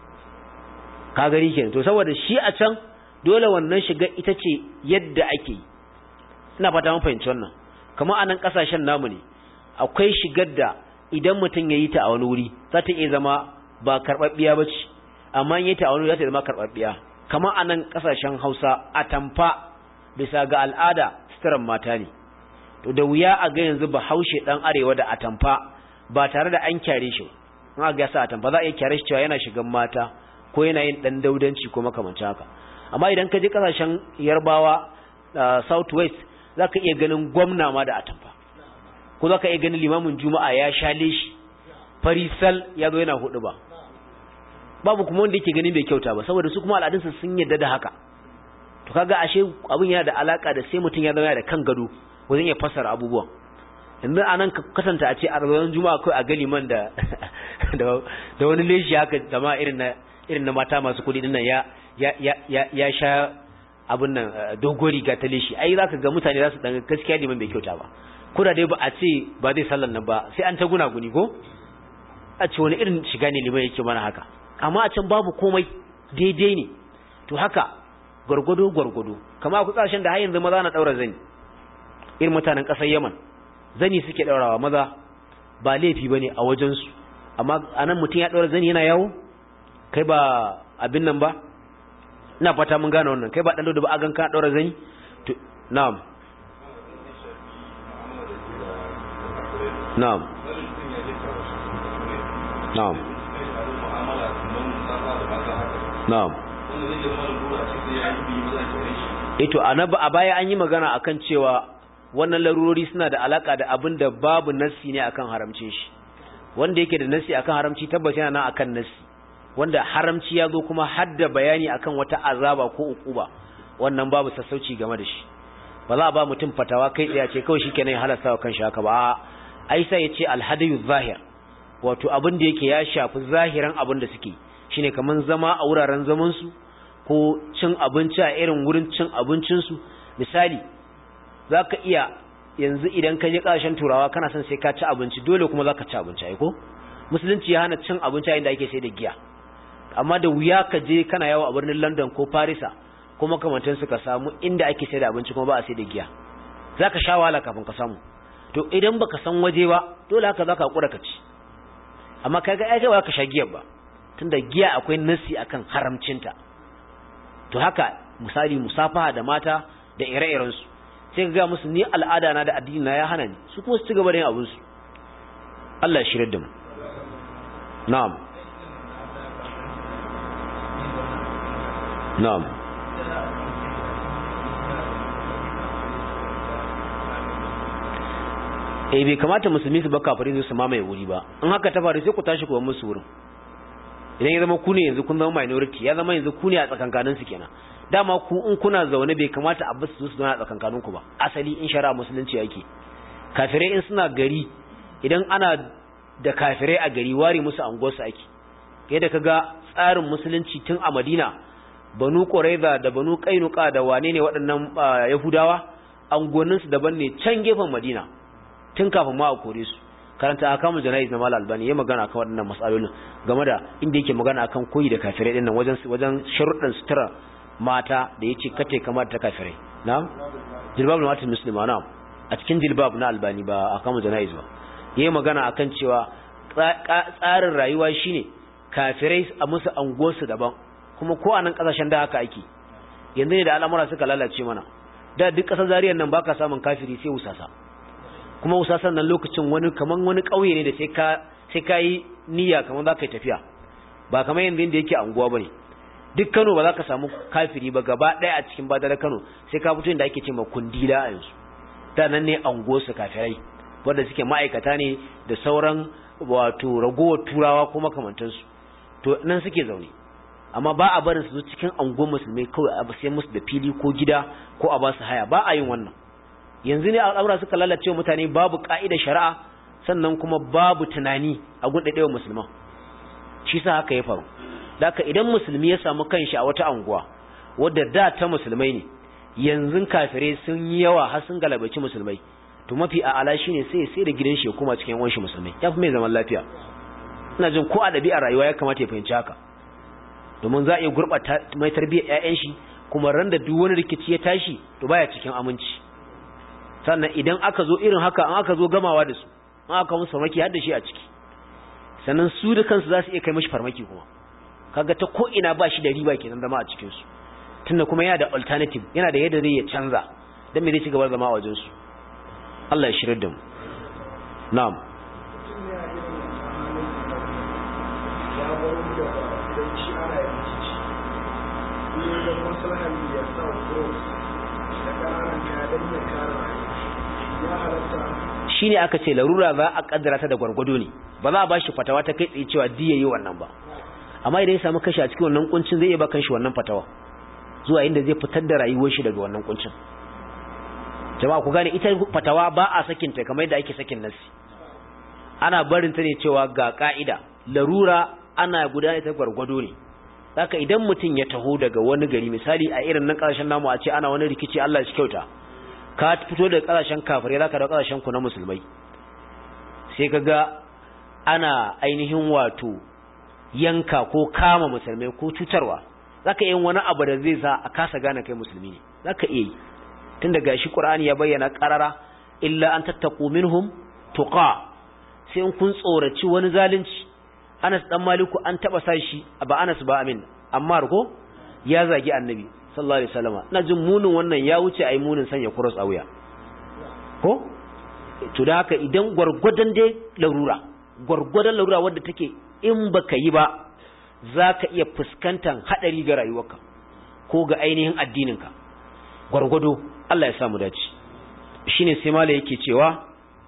[SPEAKER 1] Ka gari kenan. To saboda shi a can dole wannan shiga ita ce yadda ake yi. Ina fata mun fahimci wannan. Kamar anan kasashen namu ne, akwai shigar da idan mutum ya yi ta a wani wuri za ta iya zama ba karɓaɓɓiya ba ce, amma in yi ta a wani wuri za ta zama karɓaɓɓiya. Kamar anan kasashen Hausa, atamfa bisa ga al'ada suturan mata ne. To da wuya a ga yanzu Bahaushe dan arewa da atamfa ba tare da an kyare shi ba. In ga sa atamfa za a iya kyare shi cewa yana shigan mata ko yana yin dan daudanci ko makamancin haka. Amma idan ka je kasashen Yarbawa, South West, za ka iya ganin gwamna ma da atamfa, ko za ka iya ganin limamin juma'a ya shale shi farisal ya zo yana hudu ba. Babu kuma wanda yake ganin bai kyauta ba, saboda su kuma al'adunsa sun yadda da haka. To kaga ashe abin yana da alaka da sai mutum ya zama da kan gado wajen ya fassara abubuwan. Yanzu anan ka kasanta a ce a ranar juma'a kai a ga liman da da wani leshi haka zama irin na irin na mata masu kudi dinnan ya ya ya ya sha abun nan dogon riga ta leshi. Ai zaka ga mutane za su dan gaskiya liman bai kyauta ba, ko da dai ba a ce ba zai sallan nan ba, sai an ta guna guni ko a ce wani irin shiga ne liman yake mana haka. Amma a can babu komai, daidai ne. To haka gwargwado gwargwado, kamar a kutsashen da har yanzu maza na daura zani, irin mutanen ƙasar Yaman zani suke daurawa maza, ba laifi bane a wajen su. Amma anan mutum ya daura zani yana yawo, kai ba abin nan ba. Ina fata mun gane wannan, kai ba dan da ba a gan ka daura zani. To na'am na'am na'am na'am ito anaba a baya an yi magana akan cewa wannan larurori suna da alaka da abin da babu nassi ne akan haramcin shi. Wanda yake da nassi akan haramci tabbata yana nan akan nassi, wanda haramci ya zo kuma hadda bayani akan wata azaba ko ukuba, wannan babu sassauci game da shi. Ba za a ba mutum fatawa kai tsaye ce kawai shikenan ya halasta wa kanshi haka ba. Aisha yace alhadayu zahir, wato abin da yake ya shafi zahiran abin da suke, shine kaman zama a wuraren zaman su ko cin abinci a irin wurin cin abincin su. Misali, zaka iya yanzu idan ka je kasashen turawa kana son sai ka ci abinci, dole kuma zaka ci abinci ai ko? Musulunci ya hana cin abinci a inda ake sai da giya. Amma da wuya ka je kana yawo a birnin London ko Paris ko makamantan su ka samu inda ake sai da abinci kuma ba a sai da giya. Zaka sha wahala kafin ka samu. To idan baka san waje ba, dole haka zaka hakura ka ci. Amma kaga ai kai ba ka sha giyar ba, tunda giya akwai nasi akan haramcinta. To haka misali musafaha da mata da ire-iren su, sai ka ga musu ni al'ada na da addini na ya hana ni, su kuma su ci gaba da yin abin su. Allah ya shirye da mu. Na'am. Na'am. Eh bai kamata musulmi su baka fari su mamaye wuri ba. In haka ta faru sai ku tashi ku bar musu wurin. Idan ya zama ku ne yanzu kun zama minority, ya zama yanzu ku ne a tsakankanin su kenan. Dama ku in kuna zaune bai kamata a basu su zauna a tsakankanin ku ba. Asali in shari'a musulunci yake. Kafirai in suna gari, idan ana da kafirai a gari ware musu anguwarsu ake. Yadda kaga tsarin musulunci tun a Madina, Banu Qurayza da Banu Qainuqa da wane ne waɗannan Yahudawa, angoninsu daban ne can gefen Madina. Tun kafin ma a kore su. Karanta akamu janayiz na Malam Albani ya magana akan waɗannan matsalolin game da inda yake magana akan koyi da kafirai din nan wajen wajen sharuɗan sutura mata da yace kace kamar ta kafirai. Na'am. Jilbab na wata muslima na'am. A cikin jilbab na Albani ba akamu janayiz ba. Yayi magana akan cewa tsarin rayuwa shine kafirai a musu anguwarsu daban, kuma ko anan kasashen da haka ake. Yanzu ne da al'amura suka lalace mana. Da duk kasar Zariyar nan baka samun kafiri sai usasa. Kuma usasan nan lokacin wani kaman wani kauye ne da sai ka sai kai niyya kaman zaka yi tafiya, ba kaman yanzu inda yake anguwa bane. duk Kano ba za ka samu kafiri ba gaba ɗaya a cikin badar Kano sai ka fito inda ake ce ma Kundila a yanzu da nan ne ango su kafirai wanda suke ma'aikata ne da sauran wato ragowar turawa ko makamantansu to nan suke zaune amma ba a barin su cikin angon musulmai kawai a sai musu da fili ko gida ko a ba su haya ba a yin wannan yanzu ne al'amura suka lalace mutane babu ka'idar shari'a sannan kuma babu tunani a gundadewa musulman shi sa haka ya faru daka idan musulmi ya samu kanshi a wata anguwa wadda da ta musulmai ne yanzu kafirai sun yi yawa har sun galabaci musulmai to mafi a'ala shine sai sai da gidan shi kuma cikin wanshi musulmai yafi mai zaman lafiya ina jin ko a dabi'ar rayuwa ya kamata ya fahimci haka domin za a iya gurbata mai tarbiyyar ƴaƴan shi kuma ran da duk wani rikici ya tashi to baya cikin aminci sannan idan aka zo irin haka an aka zo gamawa da su an aka musu farmaki har da shi a ciki sannan su da kansu za su iya kai mishi farmaki kuma kaga ta ko ina ba shi da riba kenan zama a cikin su tunda kuma yana da alternative yana da yadda zai ya canza dan me zai ci gaba zama a wajen su Allah ya shirar da mu na'am shine aka ce larura za a kaddara ta da gwargwado ne ba za a bashi fatawa ta kai tsaye cewa diya yi wannan ba amma idan ya samu kashi a cikin wannan kuncin zai iya ba kanshi wannan fatawa zuwa inda zai fitar da rayuwar shi daga wannan kuncin jama'a ku gane ita fatawa ba a sakin ta kamar yadda ake sakin nasi ana barin ta ne cewa ga ka'ida larura ana gudanar ta gwargwado ne haka idan mutum ya taho daga wani gari misali a irin nan kasashen namu a ce ana wani rikici Allah shi kyauta ka fito daga kasashen kafirai zaka da kasashen ku na musulmai sai kaga ana ainihin wato yanka ko kama musulmai ko cutarwa zaka yin wani abu da zai sa a kasa gane kai musulmi ne zaka iya yi tunda gashi Qur'ani ya bayyana qarara illa an tattaqu minhum tuqa sai in kun tsoraci wani zalunci Anas dan Maliku an taba sashi ba Anas ba amin amma ko ya zagi Annabi sallallahu alaihi wasallam ina jin munin wannan ya wuce ai munin sanya cross a wuya ko to da haka idan gurgurdan dai larura gurgurdan larura wanda take in baka yi ba zaka iya fuskantar hadari ga rayuwarka ko ga ainihin addininka gurgudo Allah ya samu dace shine sai mala yake cewa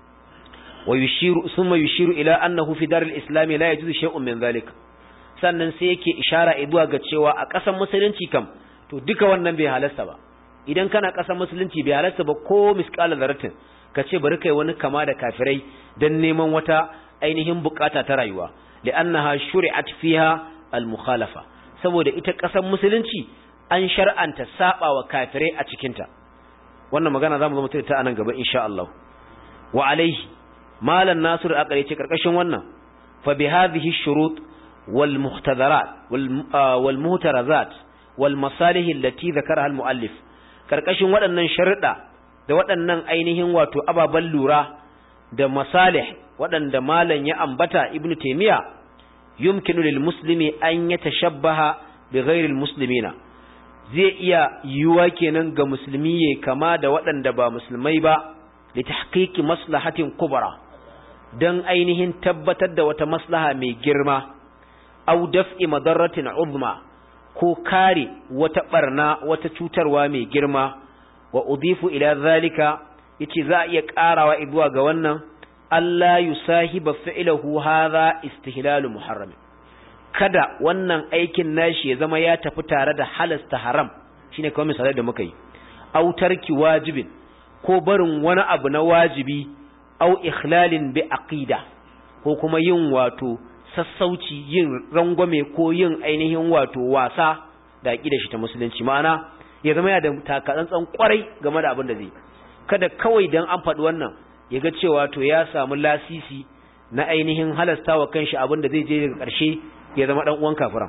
[SPEAKER 1] wa yushiru thumma yushiru ila annahu fi daril islam la yajuzu shay'un min zalika sannan sai yake ishara zuwa ga cewa a ƙasar musulunci kam to duka wannan bai halasta ba idan kana ƙasar musulunci bai halasta ba ko misqala zarratin kace bari kai wani kama da kafirai dan neman wata ainihin bukata ta rayuwa li'annaha shuri'at fiha al-mukhalafa saboda ita ƙasar musulunci an shar'anta sabawa kafirai a cikin ta wannan magana zamu zo mu ta anan gaba insha Allah wa alaihi malan nasir akare ce karkashin wannan fa bi hadhihi shurut wal muhtadarat wal muhtarazat wal masalih allati dhakaraha al muallif karkashin waɗannan sharuɗa da waɗannan ainihin wato ababan lura da masalih waɗanda malan ya ambata ibnu taymiya yumkinu lil muslimi an yatashabbaha bi ghairi al muslimina zai iya yiwuwa kenan ga musulmi ya kama da waɗanda ba musulmai ba li tahqiqi maslahatin kubra dan ainihin tabbatar da wata maslaha mai girma aw daf'i madarratin uzma ko kare wata barna wata cutarwa mai girma wa udifu ila zalika yace za a iya karawa ibuwa ga wannan Allah yusahiba fi'luhu hadha istihlalu muharram kada wannan aikin nashi ya zama ya tafi tare da halasta haram shine kawai misalai da muka yi aw tarki wajibin ko barin wani abu na wajibi aw ikhlalin bi aqida ko kuma yin wato sassauci yin rangwame ko yin ainihin wato wasa da aqida shi ta musulunci ma'ana ya zama ya da takatsantsan kwarai game da abin da zai kada kawai dan an faɗi wannan ya ga cewa to ya samu lasisi na ainihin halastawa kanshi abin da zai je daga ƙarshe ya zama dan uwan kafiran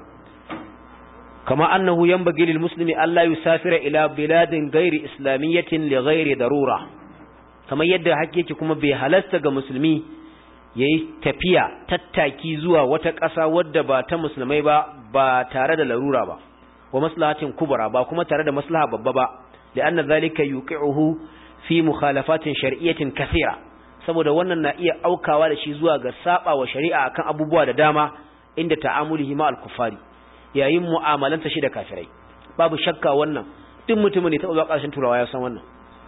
[SPEAKER 1] kama annahu yanbaghi lil muslimi alla yusafira ila biladin ghairi islamiyyatin li ghairi darura kamar yadda hakiki kuma bai halasta ga musulmi yayi tafiya tattaki zuwa wata ƙasa wadda ba ta musulmai ba ba tare da larura ba wa maslahatin kubra ba kuma tare da maslaha babba ba li'anna zalika yuqi'uhu fi mukhalafatin shar'iyyatin kathira saboda wannan na iya aukawa da shi zuwa ga saba wa shari'a akan abubuwa da dama inda ta'amulihi ma al-kuffari yayin mu'amalanta shi da kafirai babu shakka wannan duk mutumin da ta zuwa ƙarshen turawa ya san wannan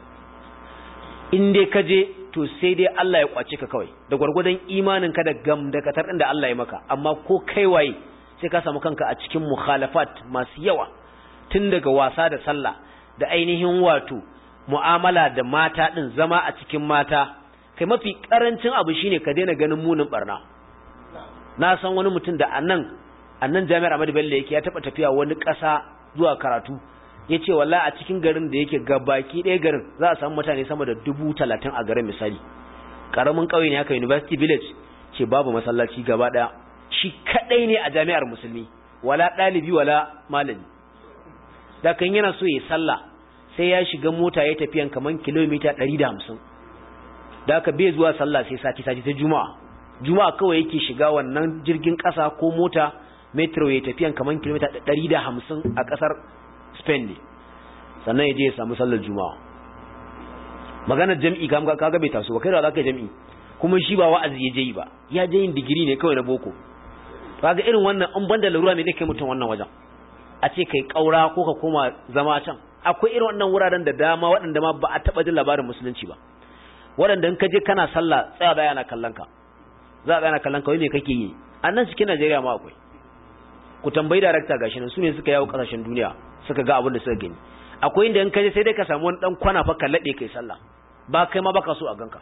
[SPEAKER 1] in dai ka je to sai dai Allah ya kwace ka kawai da gwargwadon imanin ka da gam da katar din da Allah ya maka amma ko kai waye sai ka samu kanka a cikin mukhalafat masu yawa tun daga wasa da sallah da ainihin wato mu'amala da mata din zama a cikin mata kai mafi karancin abu shine ka daina ganin munin barna na san wani mutum da annan annan jami'ar Ahmadu Bello yake ya taba tafiya wani ƙasa zuwa karatu yace wallahi a cikin garin da yake gabaki ɗaya garin za a samu mutane sama da dubu talatin a garin misali karamin ƙauye ne haka University Village ce babu masallaci gaba ɗaya shi kadai ne a jami'ar musulmi wala ɗalibi wala malami da kan yana so ya sallah sai ya shiga mota ya tafiyan kaman kilomita ɗari da hamsin da aka bai zuwa sallah sai sati sati ta juma'a juma'a kawai yake shiga wannan jirgin ƙasa ko mota metro ya tafiyan kaman kilomita ɗari da hamsin a ƙasar Spain ne sannan ya je ya samu sallar juma'a maganar jami'i kaga bai taso ba kai da za ka yi jami'i kuma shi ba wa'azi ya je yi ba ya je yin digiri ne kawai na boko kaga irin wannan an banda larura ne zai kai mutum wannan wajen a ce kai kaura ko ka koma zama can akwai irin wannan wuraren da dama waɗanda ma ba a taɓa jin labarin musulunci ba waɗanda in ka je kana sallah tsaya da yana kallon ka za a yana kallon ka wai me kake yi a nan cikin Najeriya ma akwai ku tambayi darakta gashi nan su ne suka yawo kasashen duniya suka ga abin da suka gani akwai inda in ka je sai dai ka samu wani dan kwana fa ka lade kai sallah ba kai ma baka so a ganka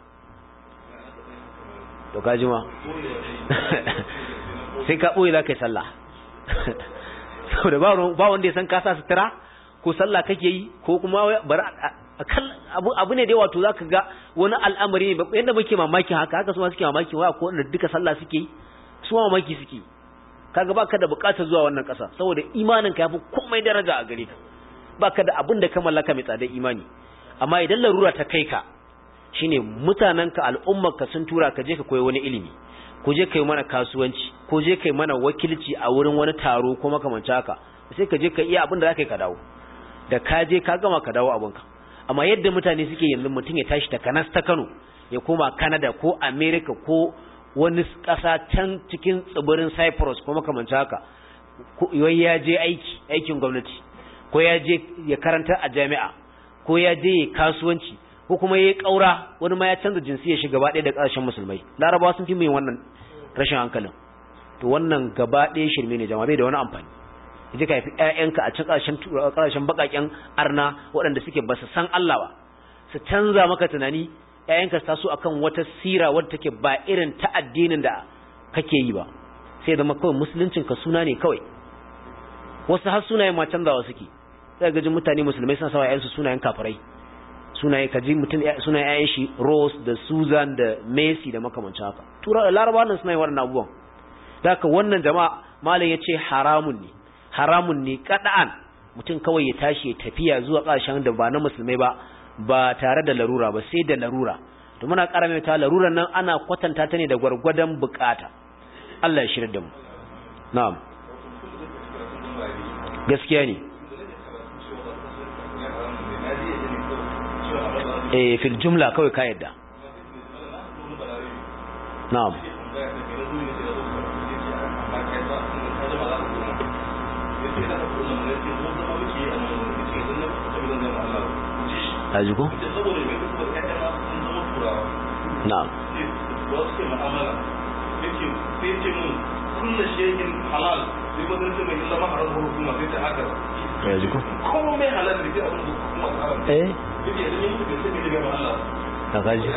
[SPEAKER 1] to ka ji ma sai ka boye za ka yi sallah saboda ba wanda ya san ka sa sutura ko sallah kake yi ko kuma bar abu abu ne dai wato zaka ga wani al'amari ne yanda muke mamaki haka haka su ma suke mamaki wai ko wanda duka sallah suke yi su ma mamaki suke kaga baka da bukatar zuwa wannan kasa saboda imanin ka yafi komai daraja a gare ka baka da abin da ka mallaka mai tsadar imani amma idan larura ta kai ka shine mutananka al'ummarka sun tura ka je ka koyi wani ilimi ko je kai mana kasuwanci ko je kai mana wakilci a wurin wani taro ko makamancin haka sai ka je ka iya abin da zaka yi ka dawo da ka je ka gama ka dawo abinka amma yadda mutane suke yanzu mutum ya tashi ta Kanas ta Kano ya koma Canada ko America ko wani ƙasa can cikin tsibirin Cyprus ko makamancin haka wai ya je aiki aikin gwamnati ko ya je ya karanta a jami'a ko ya je kasuwanci ko kuma yayi kaura wani ma ya canza jinsi ya shiga gaba ɗaya da ƙasashen musulmai larabawa sun fi mai wannan rashin hankalin to wannan gaba ɗaya shirme ne jama'a bai da wani amfani yaje ka fi ƴaƴanka a cikin ƙasashen ƙasashen bakaken arna waɗanda suke ba su san Allah ba su canza maka tunani ƴaƴanka su taso akan wata sira wadda take ba irin ta addinin da kake yi ba sai da kawai musuluncin ka suna ne kawai wasu har sunayen ma canzawa suke sai ga jin mutane musulmai suna sawa ƴaƴansu sunayen kafirai sunaye kaji mutum sunayen ƴaƴan shi Rose da Susan da Messi da makamancin haka tura Larabawa nan suna yin wannan abubuwan da haka wannan jama'a malam yace haramun ne haramun ne kada'an mutum kawai ya tashi ya tafiya zuwa ƙasashen da ba na musulmai ba ba tare da larura ba sai da larura to muna ƙara mai ta laruran nan ana kwatanta ta ne da gwargwadon bukata Allah ya shirya da mu na'am gaskiya ne eh fil jumla kawai ka yadda na'am ajuko na'am
[SPEAKER 2] kullu shay'in halal sai ba zan ce mai illa ma haram ko kuma sai ta haka
[SPEAKER 1] ajuko
[SPEAKER 2] ko mai halal ne sai abin kuma haram
[SPEAKER 1] eh
[SPEAKER 2] yake da yin da sai ne ga Allah
[SPEAKER 1] ta gaji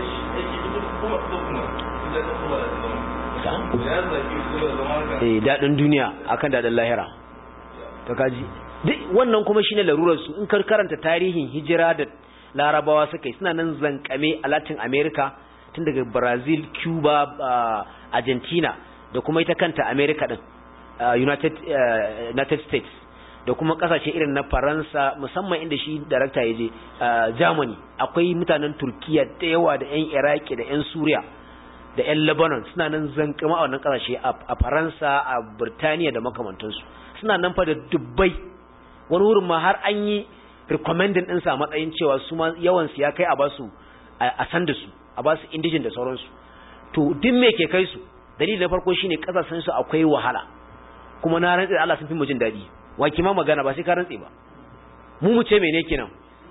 [SPEAKER 1] eh dadin duniya akan dadin lahira ta gaji duk wannan kuma shine larurar su in kar karanta tarihin hijira da larabawa suka yi suna nan zankame a Latin America tun daga Brazil, Cuba, Argentina da kuma ita kanta America din United United States da kuma kasashe irin na Faransa musamman inda shi director yaje Germany akwai mutanen Turkiya da yawa da ƴan Iraki da ƴan Suriya da ƴan Lebanon suna nan zankama a wannan kasashe a Faransa a Burtaniya da makamantansu suna nan fa da dubbai wani wurin ma har an yi recommending ɗinsa a matsayin cewa su ma yawansu ya kai a basu a san da su a basu indijin da sauransu to duk me ke kai su dalili na farko shine kasashen su akwai wahala kuma na rantsi da Allah sun fi mu jin dadi wa kima magana ba sai ka rantsi ba mu mu ce mene kenan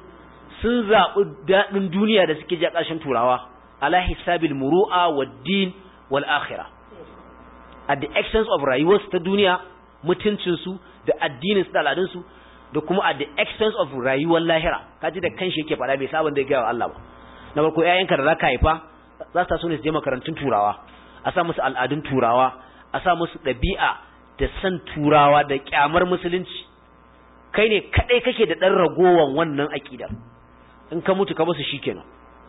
[SPEAKER 1] sun zabi dadin duniya da suke ji a ƙarshen turawa ala hisabil muru'a wad-din wal akhirah at the expense of rayuwar ta duniya mutuncin su da addinin su da al'adun su da kuma at the expense of rayuwar lahira kaji da kanshi yake fada bai saban da ya ga Allah ba na farko yayanka da zaka haifa za su taso ne su je makarantun turawa a sa musu al'adun turawa a sa musu ɗabi'a da san turawa da kyamar musulunci kai ne kadai kake da dan ragowan wannan akidar in ka mutu ka basu shikenan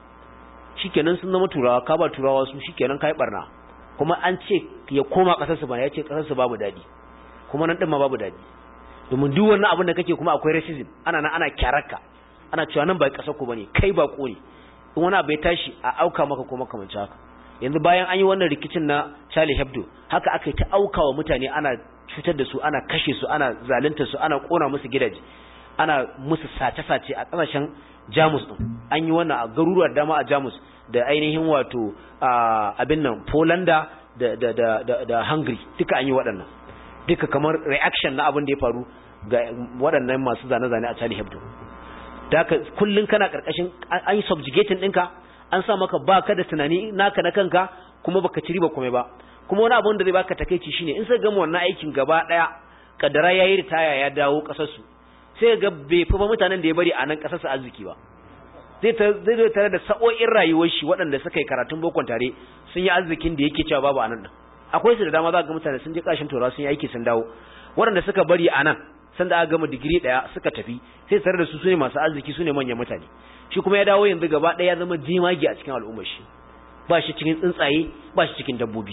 [SPEAKER 1] shikenan sun zama turawa ka ba turawa su shikenan kai barna kuma an ce ya koma kasar su ba ya ce kasar su babu dadi kuma nan din ma babu dadi domin duk wannan abin da kake kuma akwai racism ana nan ana kyararka ana cewa nan ba kasar ku bane kai ba ko ne in wani abu ya tashi a auka maka kuma kamar haka yanzu bayan an yi wannan rikicin na Charlie Hebdo haka aka yi ta aukawa mutane ana cutar da su ana kashe su ana zalunta su ana kona musu gidaje ana musu sace-sace a kasashen Jamus din an yi wannan a garuruwar dama a Jamus da ainihin wato abin nan Polanda da da da da Hungary duka an yi waɗannan duka kamar reaction na abin da ya faru ga waɗannan masu zane-zane a Charlie Hebdo da haka kullun kana karkashin an yi subjugating ɗinka an sa maka baka da tunani naka na kanka kuma baka ci riba komai ba kuma wani abu da zai baka takeici shine in sai gama wannan aikin gaba daya kadara yayi ritaya ya dawo kasar su sai ga bai fi ba mutanen da ya bari a nan kasar su arziki ba zai ta zai tare da sa'o'in rayuwar shi waɗanda suka yi karatun bokon tare sun yi arzikin da yake cewa babu a nan akwai su da dama za ga mutane sun je kashin turawa sun yi aiki sun dawo waɗanda suka bari a nan sanda aka gama digiri daya suka tafi sai tare da su sune masu arziki sune manyan mutane shi kuma ya dawo yanzu gaba daya ya zama jimagi a cikin al'ummar shi ba shi cikin tsuntsaye ba shi cikin dabbobi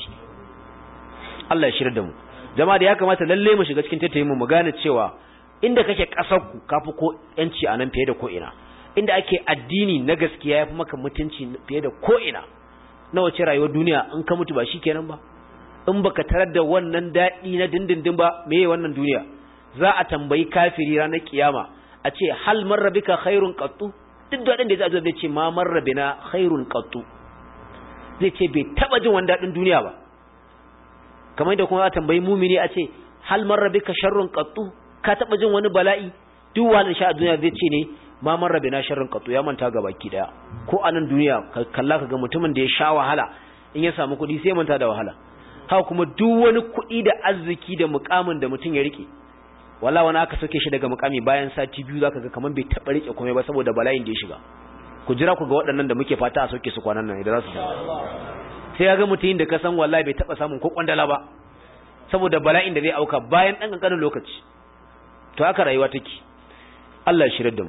[SPEAKER 1] Allah ya shirya da mu jama'a da ya kamata lalle mu shiga cikin tattayin mu mu gane cewa inda kake kasar ku kafi ko yanci anan fiye da ko ina inda ake addini na gaskiya yafi maka mutunci fiye da ko ina na wace rayuwar duniya in ka mutu ba shikenan ba in baka tarar da wannan dadi na dindindin ba meye wannan duniya za a tambayi kafiri ranar kiyama a ce hal marrabika khairun qattu duk dadin da zai ce ma marrabina khairun qattu zai ce bai taba jin wani dadin duniya ba kamar da kuma za a tambayi mumini a ce hal marrabika sharrun qattu ka taba jin wani bala'i duk wani sha a duniya zai ce ne ma marrabina sharrun qattu ya manta ga baki daya ko a nan duniya kalla ka ga mutumin da ya sha wahala in ya samu kuɗi sai manta da wahala haka kuma duk wani kuɗi da arziki da mukamin da mutum ya rike wala wani aka sauke shi daga mukami bayan sati biyu zaka ga kaman bai taba rike komai ba saboda bala'in da ya shiga ku jira ku ga waɗannan da muke fata a sauke su kwanan nan idan za su sai ya ga mutum da ka san wallahi bai taba samun ko kwandala ba saboda bala'in da zai auka bayan dan kankanin lokaci to haka rayuwa take Allah ya shirar da mu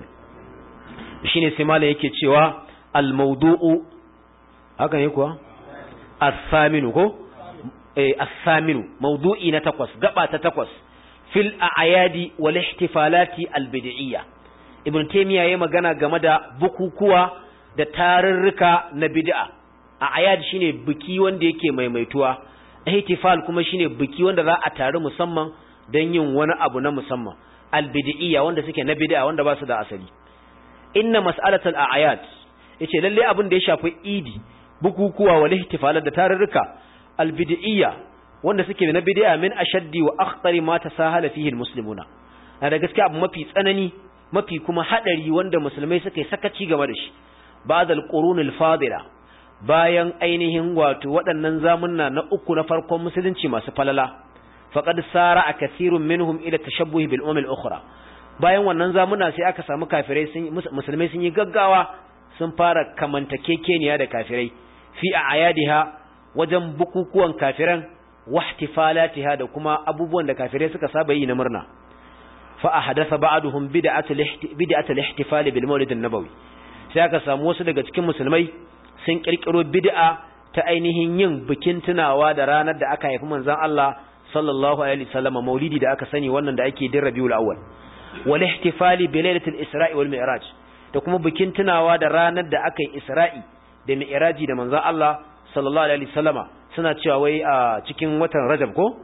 [SPEAKER 1] shine sai malai yake cewa al-mawdu'u haka ne kuwa as-saminu ko eh as-saminu mawdu'i na takwas gaba ta takwas fil a'yadi wal ihtifalati al bid'iyya ibn taymiya yayi magana game da bukukuwa da tarurruka na bid'a a'yad shine biki wanda yake maimaituwa ihtifal kuma shine biki wanda za a taru musamman dan yin wani abu na musamman al bid'iyya wanda suke na bid'a wanda ba su da asali inna mas'alatul a'yad yace lalle abin da ya shafi idi bukukuwa wal ihtifalat da tarurruka al bid'iyya wanda suke na bid'a min ashaddi wa akhtari ma tasahala fihi almuslimuna da gaskiya abu mafi tsanani mafi kuma hadari wanda musulmai suka yi sakaci game da shi ba'da alqurun alfadila bayan ainihin wato waɗannan zamunna na uku na farkon musulunci masu falala faqad sara kathirun minhum ila tashabbuh bil umam al-ukhra bayan wannan zamunna sai aka samu kafirai sun musulmai sun yi gaggawa sun fara kamantakekeniya da kafirai fi a'yadiha wajen bukukuwan kafiran wahtifalatiha da kuma abubuwan da kafirai suka saba yi na murna fa ahdatha ba'duhum bid'atul bid'atul ihtifal bil mawlid an-nabawi sai aka samu wasu daga cikin musulmai sun kirkiro bid'a ta ainihin yin bikin tunawa da ranar da aka haifi manzon Allah sallallahu alaihi wasallam maulidi da aka sani wannan da ake din Rabiul Awwal wal ihtifal bi lailatul Isra'i wal Mi'raj da kuma bikin tunawa da ranar da aka yi Isra'i da Mi'raji da manzon Allah sallallahu alaihi wasallama suna cewa wai a cikin watan Rajab ko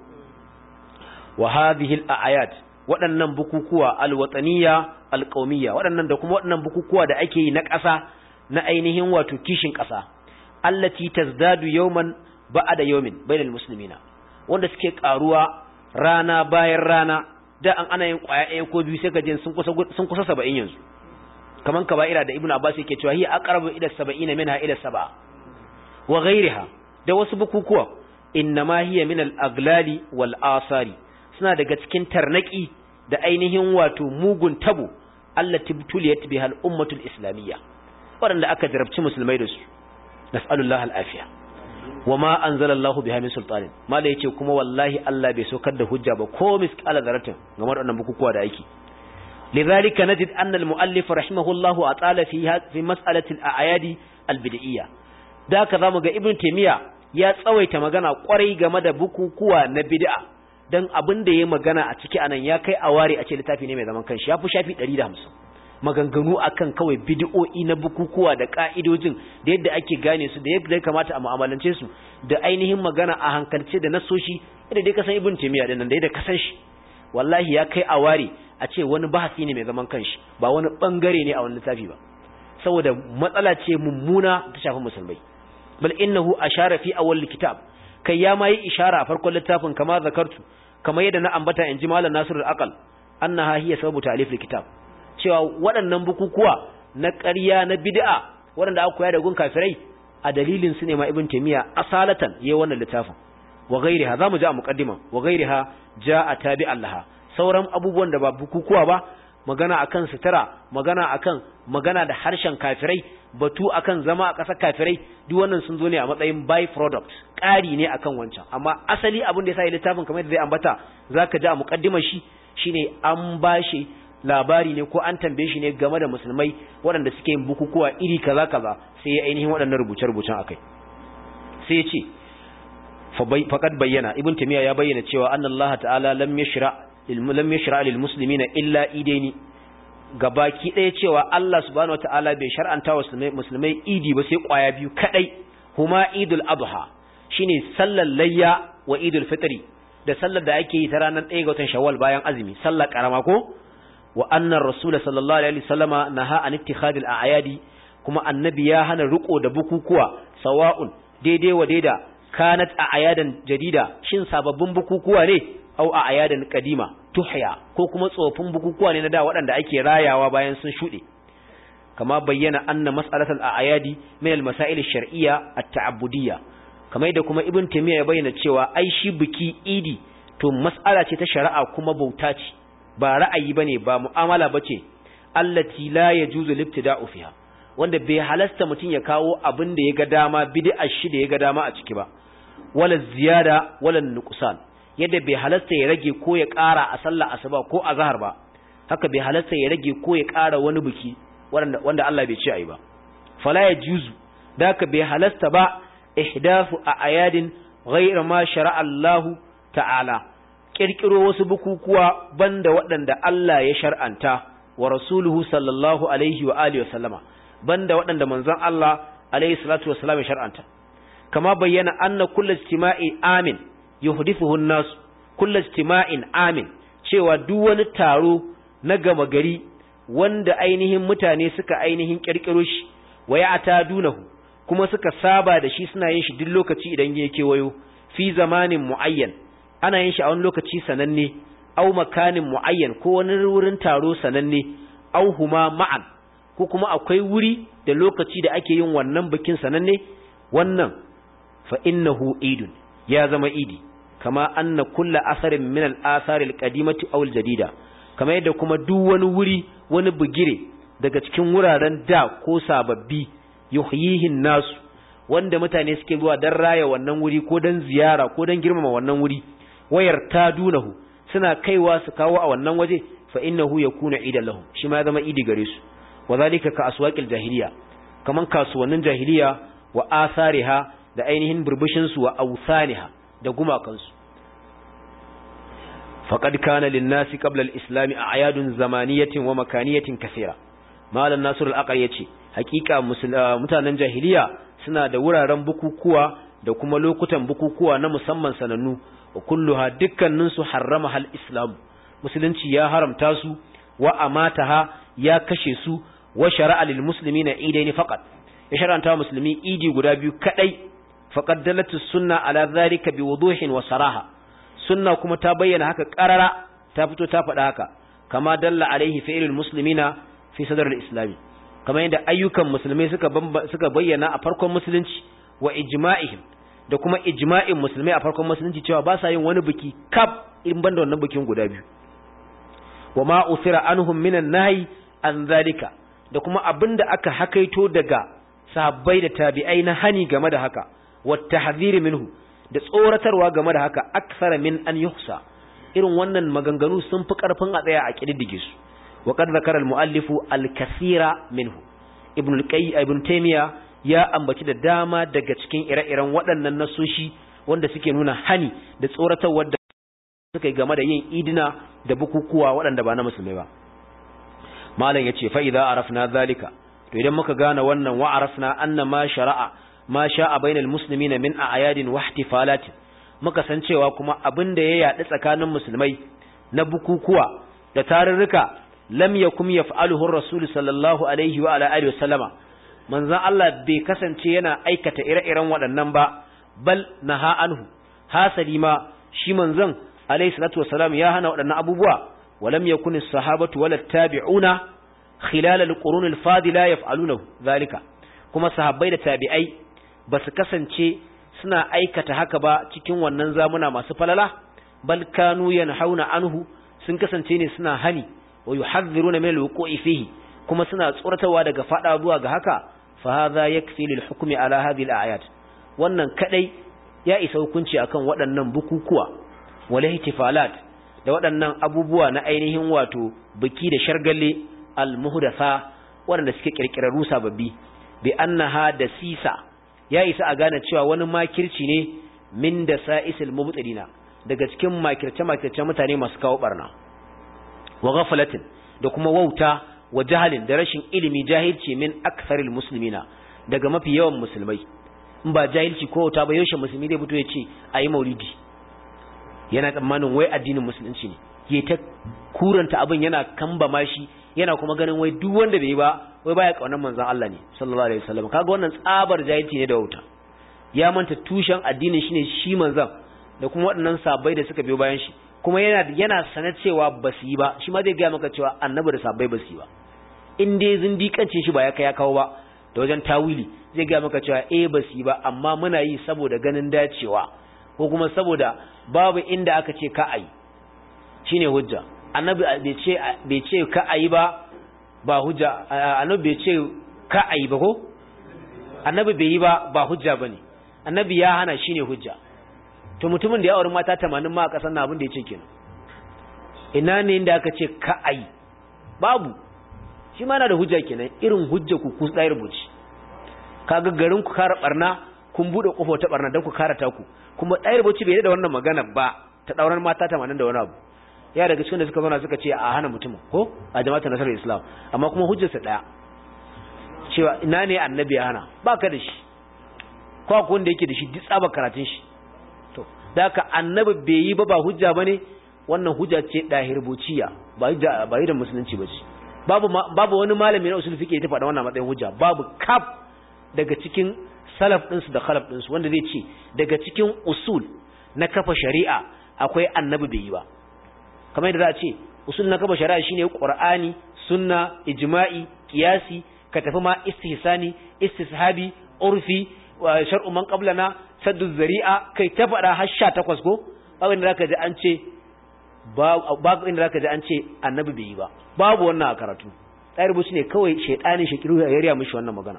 [SPEAKER 1] wa hadhihi al-ayat waɗannan bukukuwa al-wataniyya al-qaumiyya waɗannan da kuma waɗannan bukukuwa da ake yi na ƙasa na ainihin wato kishin ƙasa allati tazdadu yawman ba'da yawmin bainal muslimina wanda suke karuwa rana bayan rana da an ana yin kwaya ɗaya ko biyu sai ka je sun kusa sun kusa saba'in yanzu kaman kaba'ira da ibnu abbas yake cewa hiya aqrabu ila sab'ina minha ila sab'a wa ghayriha da wasu bukukuwa innama hiya min al-aglali wal asari suna daga cikin tarnaki da ainihin wato mugun tabo allati butuliyat biha al-ummatu al-islamiyya wanda aka jarabci musulmai da su nas'alullahi al-afiya wama anzalallahu biha min sultanin mala yace kuma wallahi Allah bai saukar da hujja ba ko misqala zaratin game da wannan bukukuwa da ake lidhalika najid anna al-muallif rahimahullahu atala fi fi mas'alati al-a'yadi al-bid'iyya da ka zamu ga ibn taymiya ya tsawaita magana kwarai game da bukukuwa na bid'a dan abin da yayi magana a ciki anan ya kai aware a ce littafi ne mai zaman kanshi ya fi shafi ɗari da hamsin maganganu akan kawai bid'o'i na bukukuwa da ka'idojin da yadda ake gane su da yadda ya kamata a mu'amalance su da ainihin magana a hankalce da nasoshi idan dai ka san ibn taymiya din nan da yadda ka san shi wallahi ya kai aware a ce wani bahasi ne mai zaman kanshi ba wani bangare ne a wani littafi ba saboda matsala ce mummuna ta shafi musulmai bal innahu ashara fi awwal kitab kai ya mai ishara a farkon littafin kama zakartu kamar yadda na ambata inji malam nasirul aqal annaha hiya sababu ta'lif kitab cewa waɗannan bukukuwa na ƙarya na bid'a waɗanda aka koya da gun kafirai a dalilin su ne ma ibn taymiya asalatan yayin wannan littafin wa ghairiha zamu ji a muqaddima wa ghairiha jaa tabi'an laha sauran abubuwan da ba bukukuwa ba magana akan sutura magana akan magana da harshen kafirai batu akan zama a ƙasar kafirai duk wannan sun zo ne a matsayin by product ƙari ne akan wancan amma asali abin da yasa littafin kamar yadda zai ambata zaka ji a muqaddimar shi shine an bashi labari ne ko an tambaye shi ne game da musulmai waɗanda suke yin bukukuwa iri kaza kaza sai ya ainihin waɗannan rubuce-rubucen akai sai ya ce faqad bayyana ibn taymiya ya bayyana cewa annallaha ta'ala lam yashra lam yashra lil muslimina illa idaini gabaki ɗaya cewa Allah subhanahu wataala bai shar'anta wa musulmai idi ba sai kwaya biyu kadai huma idul adha shine sallar layya wa idul fitri da sallar da ake yi ta ranar ɗaya ga watan shawwal bayan azumi sallar karama ko wa anna rasul sallallahu alaihi wasallama naha an ittikhadil a'yadi kuma annabi ya hana riko da bukukuwa sawa'un daidai wa daida kanat a'yadan jadida shin sababbin bukukuwa ne au a'yadan qadima tuhya ko kuma tsofin bukukuwa ne na da waɗanda ake rayawa bayan sun shude kama bayyana anna mas'alatul a'yadi min al-masail ash-shar'iyya at-ta'abbudiyya kamar yadda kuma ibn taymiya ya bayyana cewa ai shi biki idi to mas'ala ce ta shari'a kuma bauta ce ba ra'ayi bane ba mu'amala bace allati la yajuzu libtida'u fiha wanda bai halasta mutun ya kawo abin da yaga dama bid'a shi da yaga dama a ciki ba wala ziyada wala nuqsan yadda bai halasta ya rage ko ya ƙara a sallar asuba ko a zahar ba haka bai halasta ya rage ko ya ƙara wani biki wanda wanda Allah bai ce ayi ba fala yajuzu daka bai halasta ba ihdathu ayadin ghayra ma shar'a Allah ta'ala kirkiro wasu bukukuwa banda waɗanda Allah ya shar'anta wa rasuluhu sallallahu alaihi wa alihi wa sallama banda waɗanda manzon Allah alaihi salatu wa sallam ya shar'anta kama bayyana anna kullu istima'i amin yuhdithuhu an-nas kullu istima'in amin cewa duk wani taro na gama gari wanda ainihin mutane suka ainihin kirkiro shi waya atadunahu kuma suka saba da shi suna yin shi duk lokaci idan yake wayo fi zamanin muayyan ana yin shi a wani lokaci sananne au makanin muayyan ko wani wurin taro sananne au huma ma'an ko kuma akwai wuri da lokaci da ake yin wannan bikin sananne wannan fa innahu idun ya zama idi kama anna kullu asarin min al-athar al-qadimati aw al-jadida kama yadda kuma duk wani wuri wani bugire daga cikin wuraren da ko sababbi yuhyihin nasu wanda mutane suke zuwa dan raya wannan wuri ko dan ziyara ko dan girmama wannan wuri wayar tadunahu suna kaiwa su kawo a wannan waje fa innahu yakuna idan lahum shi ma ya zama idi gare su wadhalika ka aswaqil jahiliya kaman kasuwannin jahiliya wa asariha da ainihin burbushin su wa awsaniha da gumakan su faqad kana lin-nasi qabla al-islam a'yadun zamaniyatin wa makaniyatin kaseera malam nasir al-aqal yace hakika mutanen jahiliya suna da wuraren bukukuwa da kuma lokutan bukukuwa na musamman sanannu wa kulluha dukkanin su harrama hal islam musulunci ya haramta su wa amataha ya kashe su wa shar'a lil muslimina idaini faqat ya shar'anta musulmi idi guda biyu kadai faqad dalatu sunna ala dhalika biwuduhin wa saraha sunna kuma ta bayyana haka qarara ta fito ta faɗa haka kama dalla alaihi fi'lul muslimina fi sadr al-islam kamar yadda ayyukan musulmai suka suka bayyana a farkon musulunci wa ijma'ihim da kuma ijma'in musulmai a farkon musulunci cewa ba sa yin wani biki kaf in banda wannan bikin guda biyu wa ma usira anhum minan nahi an zalika da kuma abinda aka hakaito daga sahabbai da tabi'ai na hani game da haka wa tahdhir minhu da tsoratarwa game da haka aksara min an yuhsa irin wannan maganganu sun fi karfin a tsaya a kididdige su wa qad zakara al-muallifu al-kathira minhu ibn al-qayyim ibn taymiya ya ambaci da dama daga cikin ire-iren waɗannan nasoshi wanda suke nuna hani da tsoratarwa da suka yi game da yin idina da bukukuwa waɗanda ba na musulmai ba malam yace fa idza arafna zalika to idan muka gane wannan wa arafna anna ma shara'a ma sha'a bainal muslimina min a'yadin wa ihtifalat muka san cewa kuma abinda ya yaɗu tsakanin musulmai na bukukuwa da tarurruka lam yakum yaf'aluhu ar-rasul sallallahu alaihi wa ala alihi wasallama manzon Allah bai kasance yana aikata ire-iren waɗannan ba bal naha anhu hasali ma shi manzon alaihi salatu wasalam ya hana waɗannan abubuwa walam yakun as-sahabatu wala tabi'una khilal al-qurun al-fadila yaf'aluna zalika kuma sahabbai da tabi'ai basu kasance suna aikata haka ba cikin wannan zamuna masu falala bal kanu yanhauna anhu sun kasance ne suna hani wa yuhadhiruna min al-wuqu'i fihi kuma suna tsoratawa daga fada zuwa ga haka fa hadha yakfi lil hukmi ala hadhihi al-ayat wannan kadai ya isa hukunci akan waɗannan bukukuwa wal ihtifalat da waɗannan abubuwa na ainihin wato biki da shargalle al-muhdatha waɗanda suke kirkirarru sababbi bi annaha da sisa ya isa a gane cewa wani makirci ne min da sa'isil mubtilina daga cikin makirce makirce mutane masu kawo barna wa ghaflatin da kuma wauta wa jahalin da rashin ilimi jahilci min aktharil muslimina daga mafi yawan musulmai in ba jahilci ko wauta ba yaushe musulmi zai fito ya ce ayi maulidi yana tsammanin wai addinin musulunci ne ke ta kuranta abin yana kamba mashi yana kuma ganin wai duk wanda bai yi ba wai baya kaunar manzon Allah ne sallallahu alaihi wasallam kaga wannan tsabar jahilci ne da wauta ya manta tushen addinin shine shi manzon da kuma waɗannan sahabbai da suka biyo bayan shi kuma yana yana sanar cewa ba su yi ba shi ma zai ga maka cewa annabi da sahabbai ba su yi ba in dai zindikancin shi ba ya kai ya kawo ba da wajen tawili zai ga maka cewa eh ba su yi ba amma muna yi saboda ganin dacewa ko kuma saboda babu inda aka ce ka ayi shine hujja annabi bai ce bai ce ka ayi ba ba hujja annabi bai ce ka ayi ba ko annabi bai yi ba ba hujja bane annabi ya hana shine hujja to mutumin da ya aure mata tamanin ma a kasan na abin da yace kenan ina ne inda aka ce ka ayi babu shi ma na da hujja kenan irin hujja ku ku tsayar buci kaga garin ku kara barna kun bude kofa ta barna dan ku kara taku kuma tsayar buci bai da wannan magana ba ta dauran mata tamanin da wani abu ya daga cikin da suka zauna suka ce a hana mutum ko a jama'atul nasarar islam amma kuma hujjarsa daya cewa ina ne annabi ya hana baka da shi ko ko wanda yake da shi duk tsaba karatun shi to da ka annabi bai yi ba ba hujja bane wannan hujja ce dahirbuciya ba hujja ba da musulunci bace babu babu wani malami na usul fiqh ya faɗa wannan matsayin hujja babu kaf daga cikin salaf din su da khalaf din su wanda zai ce daga cikin usul na kafa shari'a akwai annabi bai yi ba kamar yadda za a ce usul na kafa shari'a shine qur'ani sunna ijma'i qiyasi ka tafi ma istihsani istishabi urfi wa shar'u man qablana saddu zari'a kai ta fada har sha takwas ko babu inda zaka ji an ce babu inda zaka ji an ce annabi bai yi ba babu wannan a karatu sai rubuci ne kawai shaytanin shakiru ya riya mishi wannan magana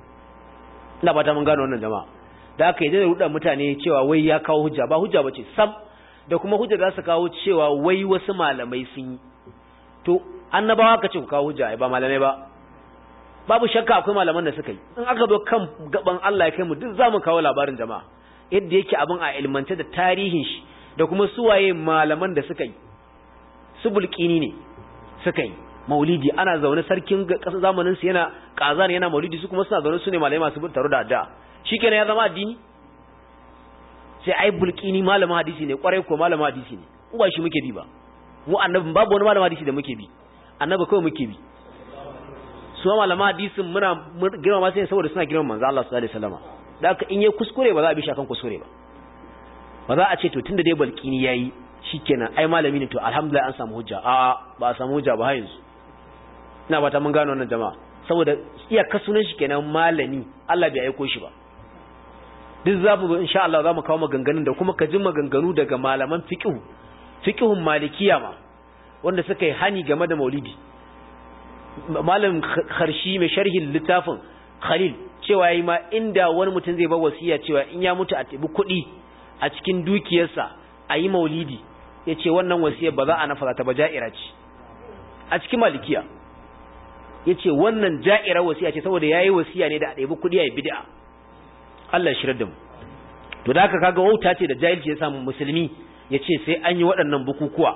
[SPEAKER 1] ina ba ta mun gano wannan jama'a da aka yi da rudan mutane cewa wai ya kawo hujja ba hujja bace sam da kuma hujja za su kawo cewa wai wasu malamai sun yi to annabawa ka ce ku kawo hujja ba malamai ba babu shakka akwai malaman da suka yi in aka zo kan gaban Allah ya kai mu duk zamu kawo labarin jama'a yadda yake abin a ilmance da tarihin shi da kuma suwaye malaman da suka yi su bulkini ne suka yi maulidi ana zaune sarkin kasar zamanin su yana kazan yana maulidi su kuma suna zaune su ne malamai masu taro da addu'a shikenan ya zama addini sai ai bulkini malamin hadisi ne kwarai ko malamin hadisi ne mu ba shi muke bi ba mu annabi babu wani malamin hadisi da muke bi annabi kawai muke bi su malaman hadisin muna girmama sai saboda suna girmama manzo Allah sallallahu alaihi wasallam da haka in yayi kuskure ba za a bi shi akan kuskure ba ba za a ce to tunda dai balkini yayi shikenan ai malami ne to alhamdulillah an samu hujja a ba a samu hujja ba har yanzu ina ba ta mun gano wannan jama'a saboda iyaka sunan shi kenan malami Allah bai aiko shi ba duk zamu insha Allah zamu kawo maganganun da kuma ka ji maganganu daga malaman fiqh fiqhun malikiya ma wanda suka yi hani game da maulidi malam kharshi mai sharhin littafin Khalil cewa yayi ma inda wani mutum zai ba wasiya cewa in ya mutu a tibi kuɗi a cikin dukiyarsa a yi maulidi yace wannan wasiyar ba za a nafara ta ba ja'ira ce a cikin malikiya yace wannan ja'ira wasiya ce saboda yayi wasiya ne da a tibi kuɗi a yi bid'a Allah ya shirar da mu to da haka kaga wauta ce da jahilci ya samu musulmi yace sai an yi waɗannan bukukuwa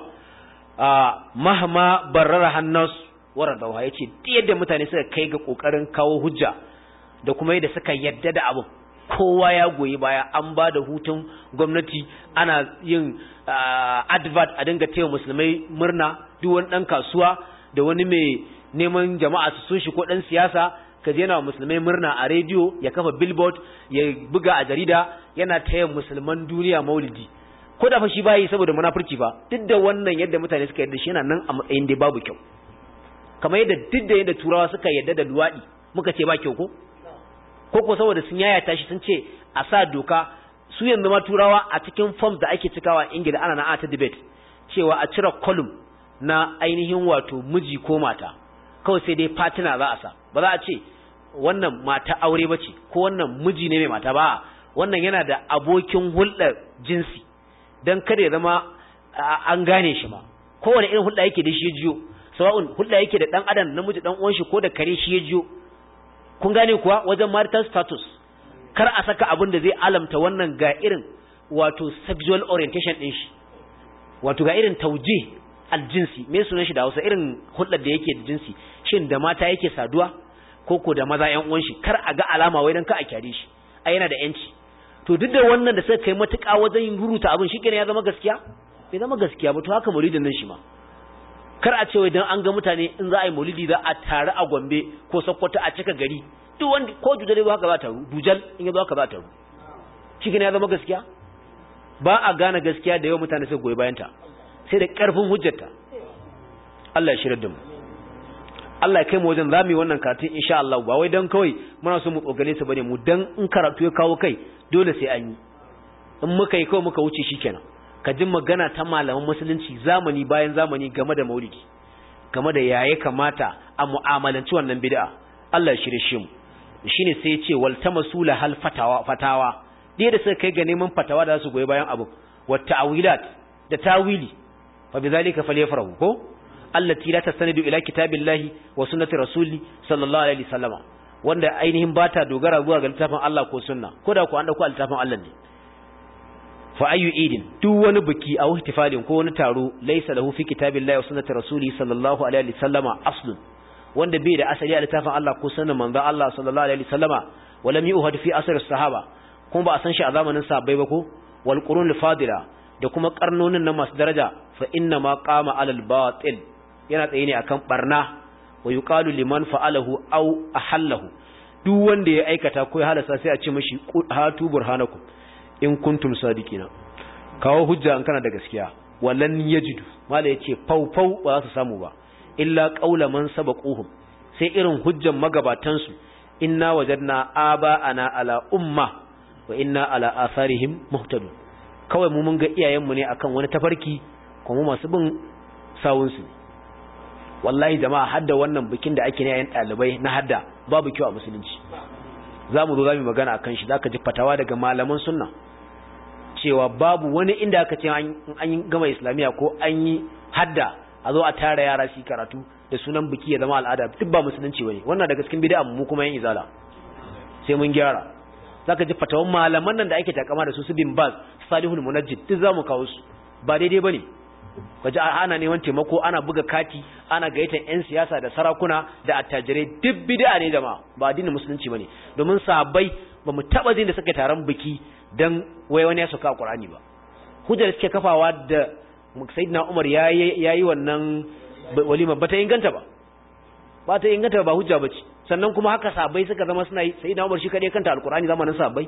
[SPEAKER 1] a mahma barrara hannas waradawa yace duk yadda mutane suka kai ga kokarin kawo hujja da kuma yadda suka yadda da abu kowa ya goyi baya an ba da hutun gwamnati ana yin advert a dinga taya musulmai murna duk wani dan kasuwa da wani mai neman jama'a su sun shi ko dan siyasa kaje yana musulmai murna a rediyo ya kafa billboard ya buga a jarida yana taya musulman duniya maulidi ko da fa shi bai saboda munafurci ba duk da wannan yadda mutane suka yadda shi yana nan a matsayin da babu kyau kamar yadda duk da yadda turawa suka yadda da luwadi muka ce ba kyau ko ko ko saboda sun yaya tashi sun ce a sa doka su yanzu ma turawa a cikin forms da ake cikawa a Ingila ana na ta debate cewa a cire column na ainihin wato miji ko mata kawai sai dai partner za a sa ba za a ce wannan mata aure bace ko wannan miji ne mai mata ba wannan yana da abokin hulɗar jinsi dan kada ya zama an gane shi ma kowane irin hulɗa yake da shi ya jiyo sawa'un hulɗa yake da dan adam namiji dan uwan shi ko da kare shi ya jiyo kun gane kuwa wajen marital status kar a saka abin da zai alamta wannan ga irin wato sexual orientation din shi wato ga irin tauje aljinsi me sunan shi da Hausa irin hulɗar da yake da jinsi shin da mata yake saduwa ko ko da maza ƴan uwan shi kar a ga alama wai dan ka a kyare shi ai yana da yanci to duk da wannan da suka kai matuƙa wajen ruruta abin shi kenan ya zama gaskiya bai zama gaskiya ba to haka maulidin nan shi ma kar a ce wai dan an ga mutane in za a yi maulidi za a tare a Gombe ko Sokoto a cika gari duk wanda ko dujal ba haka za ta ru dujal in ya zo haka za ta ru shi kenan ya zama gaskiya ba a gane gaskiya da yawan mutane sai goyi bayan ta sai da karfin hujjarta Allah ya shirar da mu Allah ya kai mu wajen zamu yi wannan karatun insha Allah ba wai dan kawai muna so mu tsogale su bane mu dan in karatu ya kawo kai dole sai an yi in muka yi kawai muka wuce shikenan ka ji magana ta malaman musulunci zamani bayan zamani game da maulidi game da yaye kamata a mu'amalanci wannan bid'a Allah ya shirye shi mu shine sai ya ce wal tamasula hal fatawa fatawa dai da suka kai ga neman fatawa da su goyi bayan abu wa ta'wilat da tawili fa bizalika falyafrahu ko allati la tasanidu ila kitabillahi wa sunnati rasuli sallallahu alaihi wasallama wanda ainihin bata dogara zuwa ga littafin Allah ko sunna ko da ku an dauko littafin Allah ne fa ayu idin duk wani biki a ihtifalin ko wani taro laysa lahu fi kitabillahi wa sunnati rasuli sallallahu alaihi wasallama aslun wanda bai da asali a littafin Allah ko sunnan manzo Allah sallallahu alaihi wasallama walam yuhad fi asr as-sahaba kuma ba a san shi a zamanin sahabbai ba ko wal qurun al-fadila da kuma karnonin na masu daraja fa inna ma qama alal batil yana tsaye ne akan barna wa yuqalu liman fa'alahu aw ahallahu duk wanda ya aikata ko ya halasa sai a ce mishi hatu burhanakum in kuntum sadiqina kawo hujja an kana da gaskiya wallan yajidu mala yace fau fau ba za su samu ba illa qaula man sabaquhum sai irin hujjan magabatan su inna wajadna aba ana ala umma wa inna ala atharihim muhtadun kawai mu mun ga iyayenmu ne akan wani tafarki kuma masu bin sawun su wallahi jama'a hadda wannan bikin da ake ne yayin dalibai na hadda babu kyau a musulunci zamu zo zamu magana akan shi zaka ji fatawa daga malaman sunna cewa babu wani inda aka ce an yi gama islamiya ko an yi hadda a zo a tara yara su karatu da sunan biki ya zama al'ada duk ba musulunci bane wannan daga cikin bid'a mu kuma yin izala sai mun gyara zaka ji fatawan malaman nan da ake takama da su su bin baz salihul munajjid duk zamu kawo su ba daidai bane kaje ana neman taimako ana buga kati ana gayyatar yan siyasa da sarakuna da attajirai duk bid'a ne jama'a ba addinin musulunci bane domin sahabbai bamu taba jin da suka taron biki dan wai wani ya saka Qur'ani ba hujjar suke kafawa da sayyidina Umar yayi yayi wannan walima bata inganta ba ba ta inganta ba hujja bace sannan kuma haka sahabbai suka zama suna yi sayyidina Umar shi kadai kanta alqur'ani zamanin sahabbai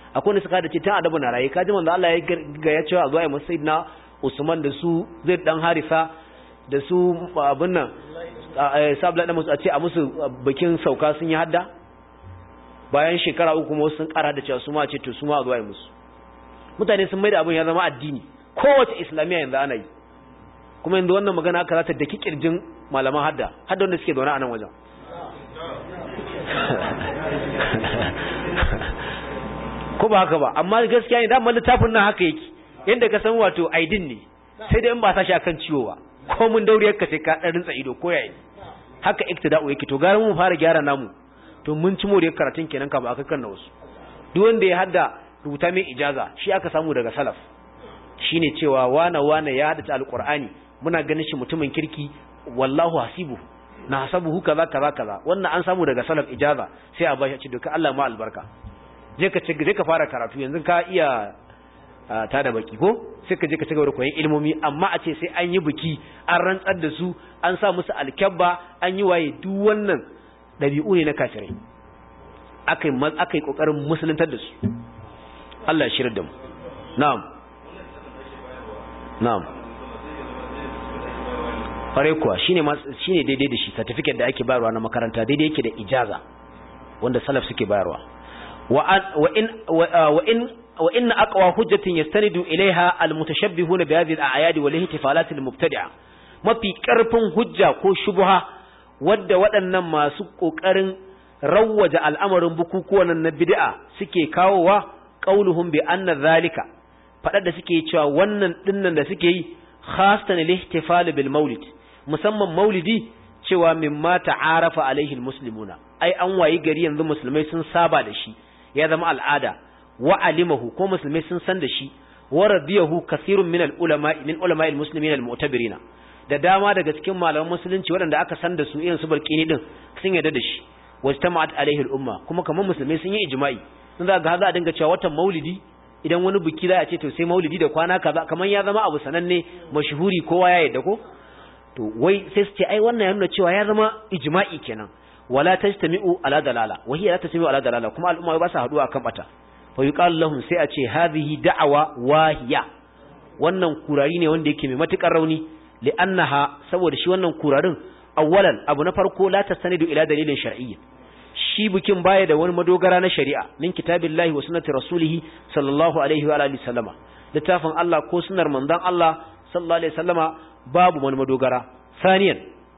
[SPEAKER 1] akwai wanda suka haddace tun adabu na raye kaji manzo Allah ya ga ya cewa zuwa ya sayyidina Usman da su Zaid dan Harisa da su abin nan sabla da musu a ce a musu bikin sauka sun yi hadda bayan shekara uku kuma sun kara da cewa su ma ce to su ma zuwa ya musu mutane sun mai da abin ya zama addini kowace islamiya yanzu ana yi kuma yanzu wannan magana aka zata daki kirjin malaman hadda hadda wanda suke zaune a nan wajen ko ba haka ba amma gaskiya ne da amma littafin nan haka yake yanda ka san wato aidin ne sai dai in ba sa shi akan ciwo ba ko mun dauriyar ka sai ka dan rinsa ido ko yayi haka iktida'u yake to gara mu fara gyara namu to mun ci moriyar karatun kenan ka ba aka kan na wasu duk wanda ya hadda rubuta mai ijaza shi aka samu daga salaf shine cewa wana wana ya hada alqur'ani muna ganin shi mutumin kirki wallahu hasibu na hasabuhu kaza kaza kaza wannan an samu daga salaf ijaza sai a bashi ci duka Allah ma albarka je ka je ka fara karatu yanzu ka iya ta da baki ko sai ka je ka cigaba da koyon ilmomi amma a ce sai an yi biki an rantsar da su an sa musu alkabba an yi waye duk wannan dabi'u ne na kafirai akai akai kokarin musuluntar da su Allah ya shirya da mu na'am na'am fare kuwa shine shine daidai da shi certificate da ake bayarwa na makaranta daidai yake da ijaza wanda salaf suke bayarwa wa in wa in wa in aqwa hujjatin yastanidu ilaiha almutashabbihuna bi hadhihi al-a'yad wal ihtifalat al-mubtadi'a mafi karfin hujja ko shubha wadda waɗannan masu kokarin rawwaja al'amarin bukukuwan na bid'a suke kawowa qauluhum bi anna zalika fadar da suke cewa wannan dinnan da suke yi khasatan al-ihtifal bil maulid musamman maulidi cewa mimma ta'arafa alaihi al-muslimuna ai an wayi gari yanzu musulmai sun saba da shi ya zama al'ada wa alimahu ko musulmai sun san da shi wa radiyahu kathirun min al-ulama min ulama al-muslimin al-mu'tabirina da dama daga cikin malaman musulunci waɗanda aka san da su irin su barkini din sun yarda da shi wajtama'at alaihi al-umma kuma kamar musulmai sun yi ijma'i sun za ga za a dinga cewa watan maulidi idan wani biki za a ce to sai maulidi da kwana kaza kamar ya zama abu sananne mashhuri kowa ya yarda ko to wai sai su ce ai wannan ya nuna cewa ya zama ijma'i kenan wala tajtami'u ala dalala wa hiya la tajtami'u ala dalala kuma al'umma ba su haduwa akan bata fa yuqal lahum sai a ce hadhihi da'awa wahiya wannan kurari ne wanda yake mai matukar rauni li'annaha saboda shi wannan kurarin awwalan abu na farko la tastanidu ila dalilin shar'iyyi shi bikin baya da wani madogara na shari'a min kitabillahi wa sunnati rasulih sallallahu alaihi wa alihi sallama littafin Allah ko sunnar manzon Allah sallallahu alaihi wasallama babu wani madogara saniyan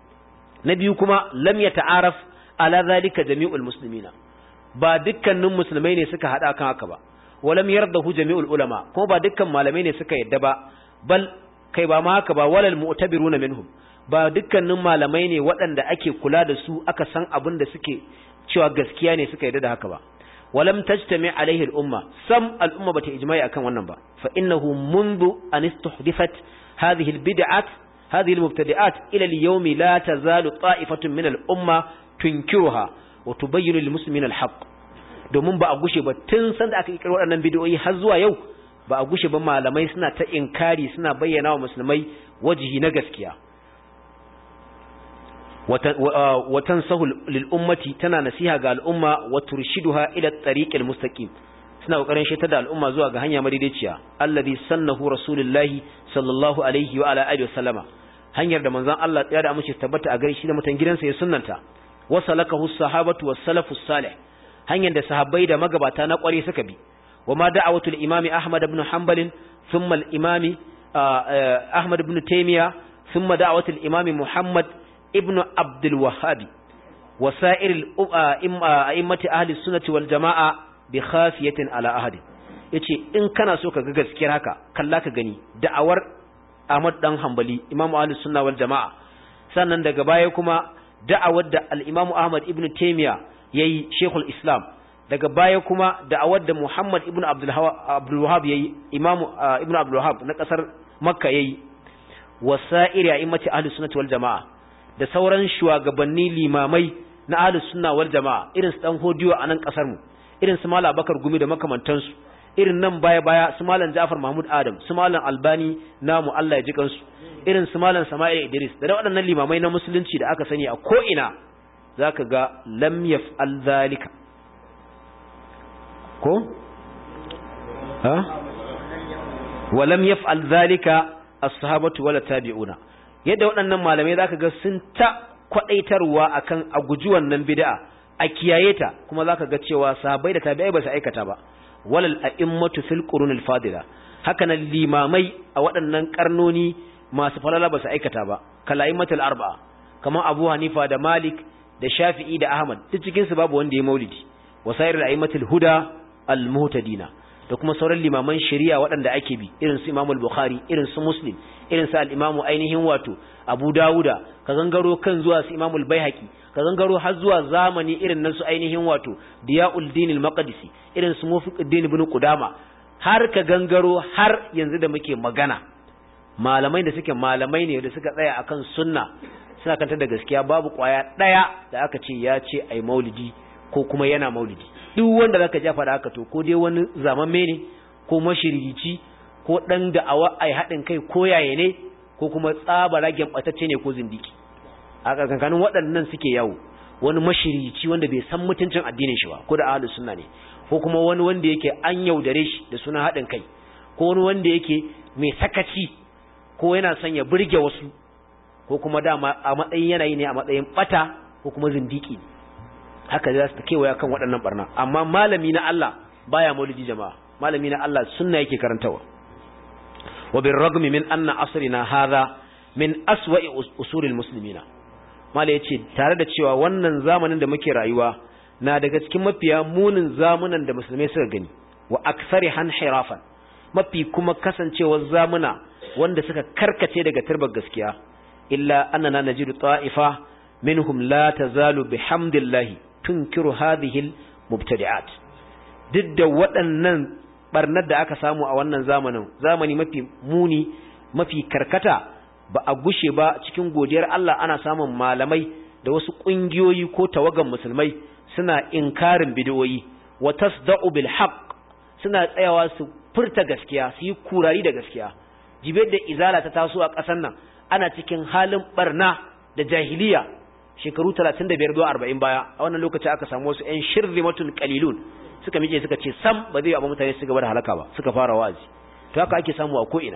[SPEAKER 1] na biyu kuma lam yata'araf ala zalika jami'ul muslimina ba dukkanin musulmai ne suka hada kan haka ba walam yardahu jami'ul ulama kuma ba dukkan malamai ne suka yadda ba bal kai ba ma haka ba walal mu'tabiruna minhum ba dukkanin malamai ne waɗanda ake kula da su aka san abin da suke cewa gaskiya ne suka yadda da haka ba walam tajtami alaihi al-umma sam al-umma bata ijma'i akan wannan ba fa innahu mundu an istuhdifat hadhihi al-bid'at hadhihi al-mubtadi'at ila al-yawm la tazalu ta'ifatun min al-umma tunkiruha wa tubayyinu lil-muslimina al-haqq domin ba a gushe ba tun san da aka kirkiro waɗannan bid'o'i har zuwa yau ba a gushe ba malamai suna ta inkari suna bayyana wa musulmai wajihi na gaskiya watan sahul lil ummati tana nasiha ga al'umma wa turshiduha ila at-tariq al-mustaqim suna kokarin shaitar da al'umma zuwa ga hanya madaidaiciya alladhi sannahu rasulullahi sallallahu alaihi wa ala alihi wasallama hanyar da manzon Allah ya da amince tabbata a gare shi da mutan gidansa ya sunnanta wa salakahu as-sahabatu was-salafus salih hanyar da sahabbai da magabata na kware suka bi وما دعوة الإمام أحمد بن حنبل ثم الإمام أحمد بن تيمية ثم دعوة الإمام محمد ابن عبد الوهاب وسائر أئمة أهل السنة والجماعة بخافية على أحد yace in kana so ka ga gaskiyar haka kalla ka gani da'awar Ahmad dan Hanbali Imam Ahlus Sunna wal Jamaa sannan daga baya kuma da'awar da al-Imam Ahmad ibn Taymiyyah yayi Sheikhul Islam daga baya kuma da'awar da Muhammad ibn Abdul Wahhab yayi Imam ibn Abdul Wahhab na kasar Makka yayi wasa'iri a'immati Ahlus Sunnah wal Jamaa da sauran shugabanni limamai na Ahlus Sunna wal Jamaa irin su dan hodiyo a nan kasar mu irin su Malam Bakar Gumi da makamantansu irin nan baya baya su Malam Ja'far Mahmud Adam su Malam Albani namu Allah ya ji kansu irin su Malam Sama'il Idris da waɗannan limamai na musulunci da aka sani a ko ina zaka ga lam yaf'al zalika ko ha walam yaf'al zalika as-sahabatu wala tabi'una yadda waɗannan malamai zaka ga sun ta kwadaitarwa akan a guji wannan bid'a a kiyaye ta kuma zaka ga cewa sahabbai da tabi'ai ba su aikata ba walal a'immatu fil qurunil fadila haka nan limamai a waɗannan karnoni masu falala ba su aikata ba kalaimatul arba'a kamar Abu Hanifa da Malik da Shafi'i da Ahmad duk cikin su babu wanda ya maulidi wasairul a'immatul huda al muhtadina da kuma sauran limaman shari'a waɗanda ake bi irin su Imam al-Bukhari irin su Muslim irin su al-Imam ainihin wato Abu Dawuda ka gangaro kan zuwa su Imam al-Baihaqi ka gangaro har zuwa zamani irin nan su ainihin wato Diya'ul Din al-Maqdisi irin su Mufiquddin ibn Qudama har ka gangaro har yanzu da muke magana malamai da suke malamai ne da suka tsaya akan sunna suna kanta da gaskiya babu kwaya daya da aka ce ya ce ai maulidi ko kuma yana maulidi duk wanda zaka ja fara haka to ko dai wani zamamme ne ko mashirici ko dan da awa ai hadin kai ko yaye ne ko kuma tsabaragen batacce ne ko zindiki a kankanin waɗannan suke yawo wani mashirici wanda bai san mutuncin addinin shi ba ko da ahlus sunna ne ko kuma wani wanda yake an yaudare shi da sunan hadin kai ko wani wanda yake mai sakaci ko yana son ya burge wasu ko kuma dama a matsayin yanayi ne a matsayin bata ko kuma zindiki haka za su kewaya kan waɗannan barna amma malami na Allah baya maulidi jama'a malami na Allah sunna yake karantawa wa bir ragmi min anna asrina hadha min aswa'i usulil muslimina mala yace tare da cewa wannan zamanin da muke rayuwa na daga cikin mafiya munin zamanan da musulmai suka gani wa aktsari hanhirafan mafi kuma kasancewar zamuna wanda suka karkace daga turbar gaskiya illa annana najidu ta'ifa minhum la tazalu bihamdillahi tunkiru hadhihi mubtadi'at duk da waɗannan barnar da aka samu a wannan zamanin zamani mafi muni mafi karkata ba a gushe ba cikin godiyar Allah ana samun malamai da wasu kungiyoyi ko tawagan musulmai suna inkarin bid'o'i wa tasda'u bil haqq suna tsayawa su furta gaskiya su yi kurari da gaskiya jibe da izala ta taso a ƙasar nan ana cikin halin barna da jahiliya shekaru talatin da biyar zuwa arba'in baya a wannan lokaci aka samu wasu ƴan shirrimatun qalilun suka miƙe suka ce sam ba zai abu mutane su gaba da halaka ba suka fara wa'azi to haka ake samu a ko ina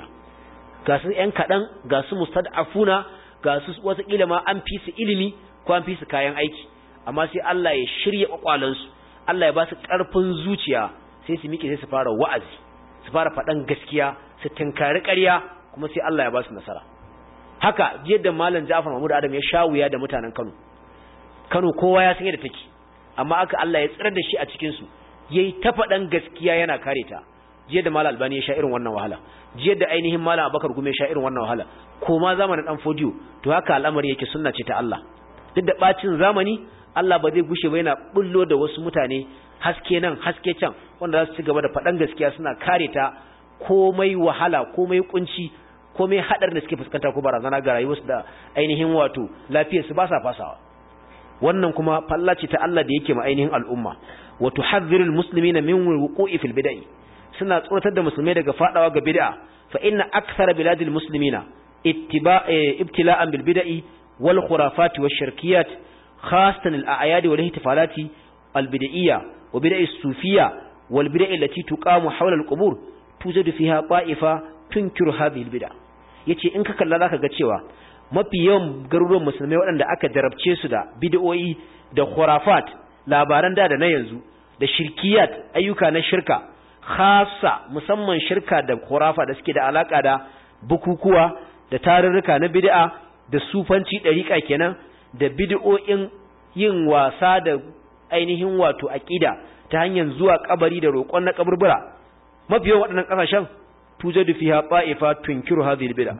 [SPEAKER 1] ga su ƴan kaɗan ga su mustad'afuna ga su wata kila ma an fi su ilimi ko an fi su kayan aiki amma sai Allah ya shirya kwakwalansu Allah ya ba su ƙarfin zuciya sai su miƙe sai su fara wa'azi su fara faɗan gaskiya su tinkari ƙarya kuma sai Allah ya ba su nasara haka yadda malam Ja'far Mahmud Adam ya shawuya da mutanen Kano Kano kowa ya san yadda take amma aka Allah ya tsira da shi a cikin su yayi ta faɗan gaskiya yana kare ta jiya da malam Albani ya sha irin wannan wahala jiya da ainihin malam Abubakar Gume ya sha irin wannan wahala ko ma zamanin dan Fodiyo to haka al'amari yake sunna ce ta Allah duk da bacin zamani Allah ba zai gushe ba yana bullo da wasu mutane haske nan haske can wanda za su ci gaba da faɗan gaskiya suna kare ta komai wahala komai kunci komai hadar da suke fuskanta ko barazana ga rayuwarsu da ainihin wato lafiyarsu ba sa fasawa wannan kuma fallaci ta Allah da yake ma ainihin al'umma wa tuhadhdhirul muslimina min wuqu'i fil bid'ah suna tsoratar da musulmai daga fadawa ga bid'a fa inna akthara biladil muslimina ittiba'a ibtila'an bil bid'ah wal khurafat wash shirkiyat khasatan al a'yad wal ihtifalati al bid'iyya wa bid'ah as-sufiyya wal bid'ah allati tuqamu hawla al qubur tujadu fiha ta'ifa tunkiru hadhihi al bid'ah yace in ka kalla zaka ga cewa mafi yawan garuruwan musulmai waɗanda aka jarabce su da bid'o'i da khurafat labaran da da na yanzu da shirkiyat ayyuka na shirka khassa musamman shirka da khurafa da suke da alaka da bukukuwa da tarurruka na bid'a da sufanci dariƙa kenan da bid'o'in yin wasa da ainihin wato aqida ta hanyar zuwa kabari da roƙon na kaburbura mafi yawan waɗannan ƙasashen tujadu fiha ta'ifa tunkiru hadhihi bid'a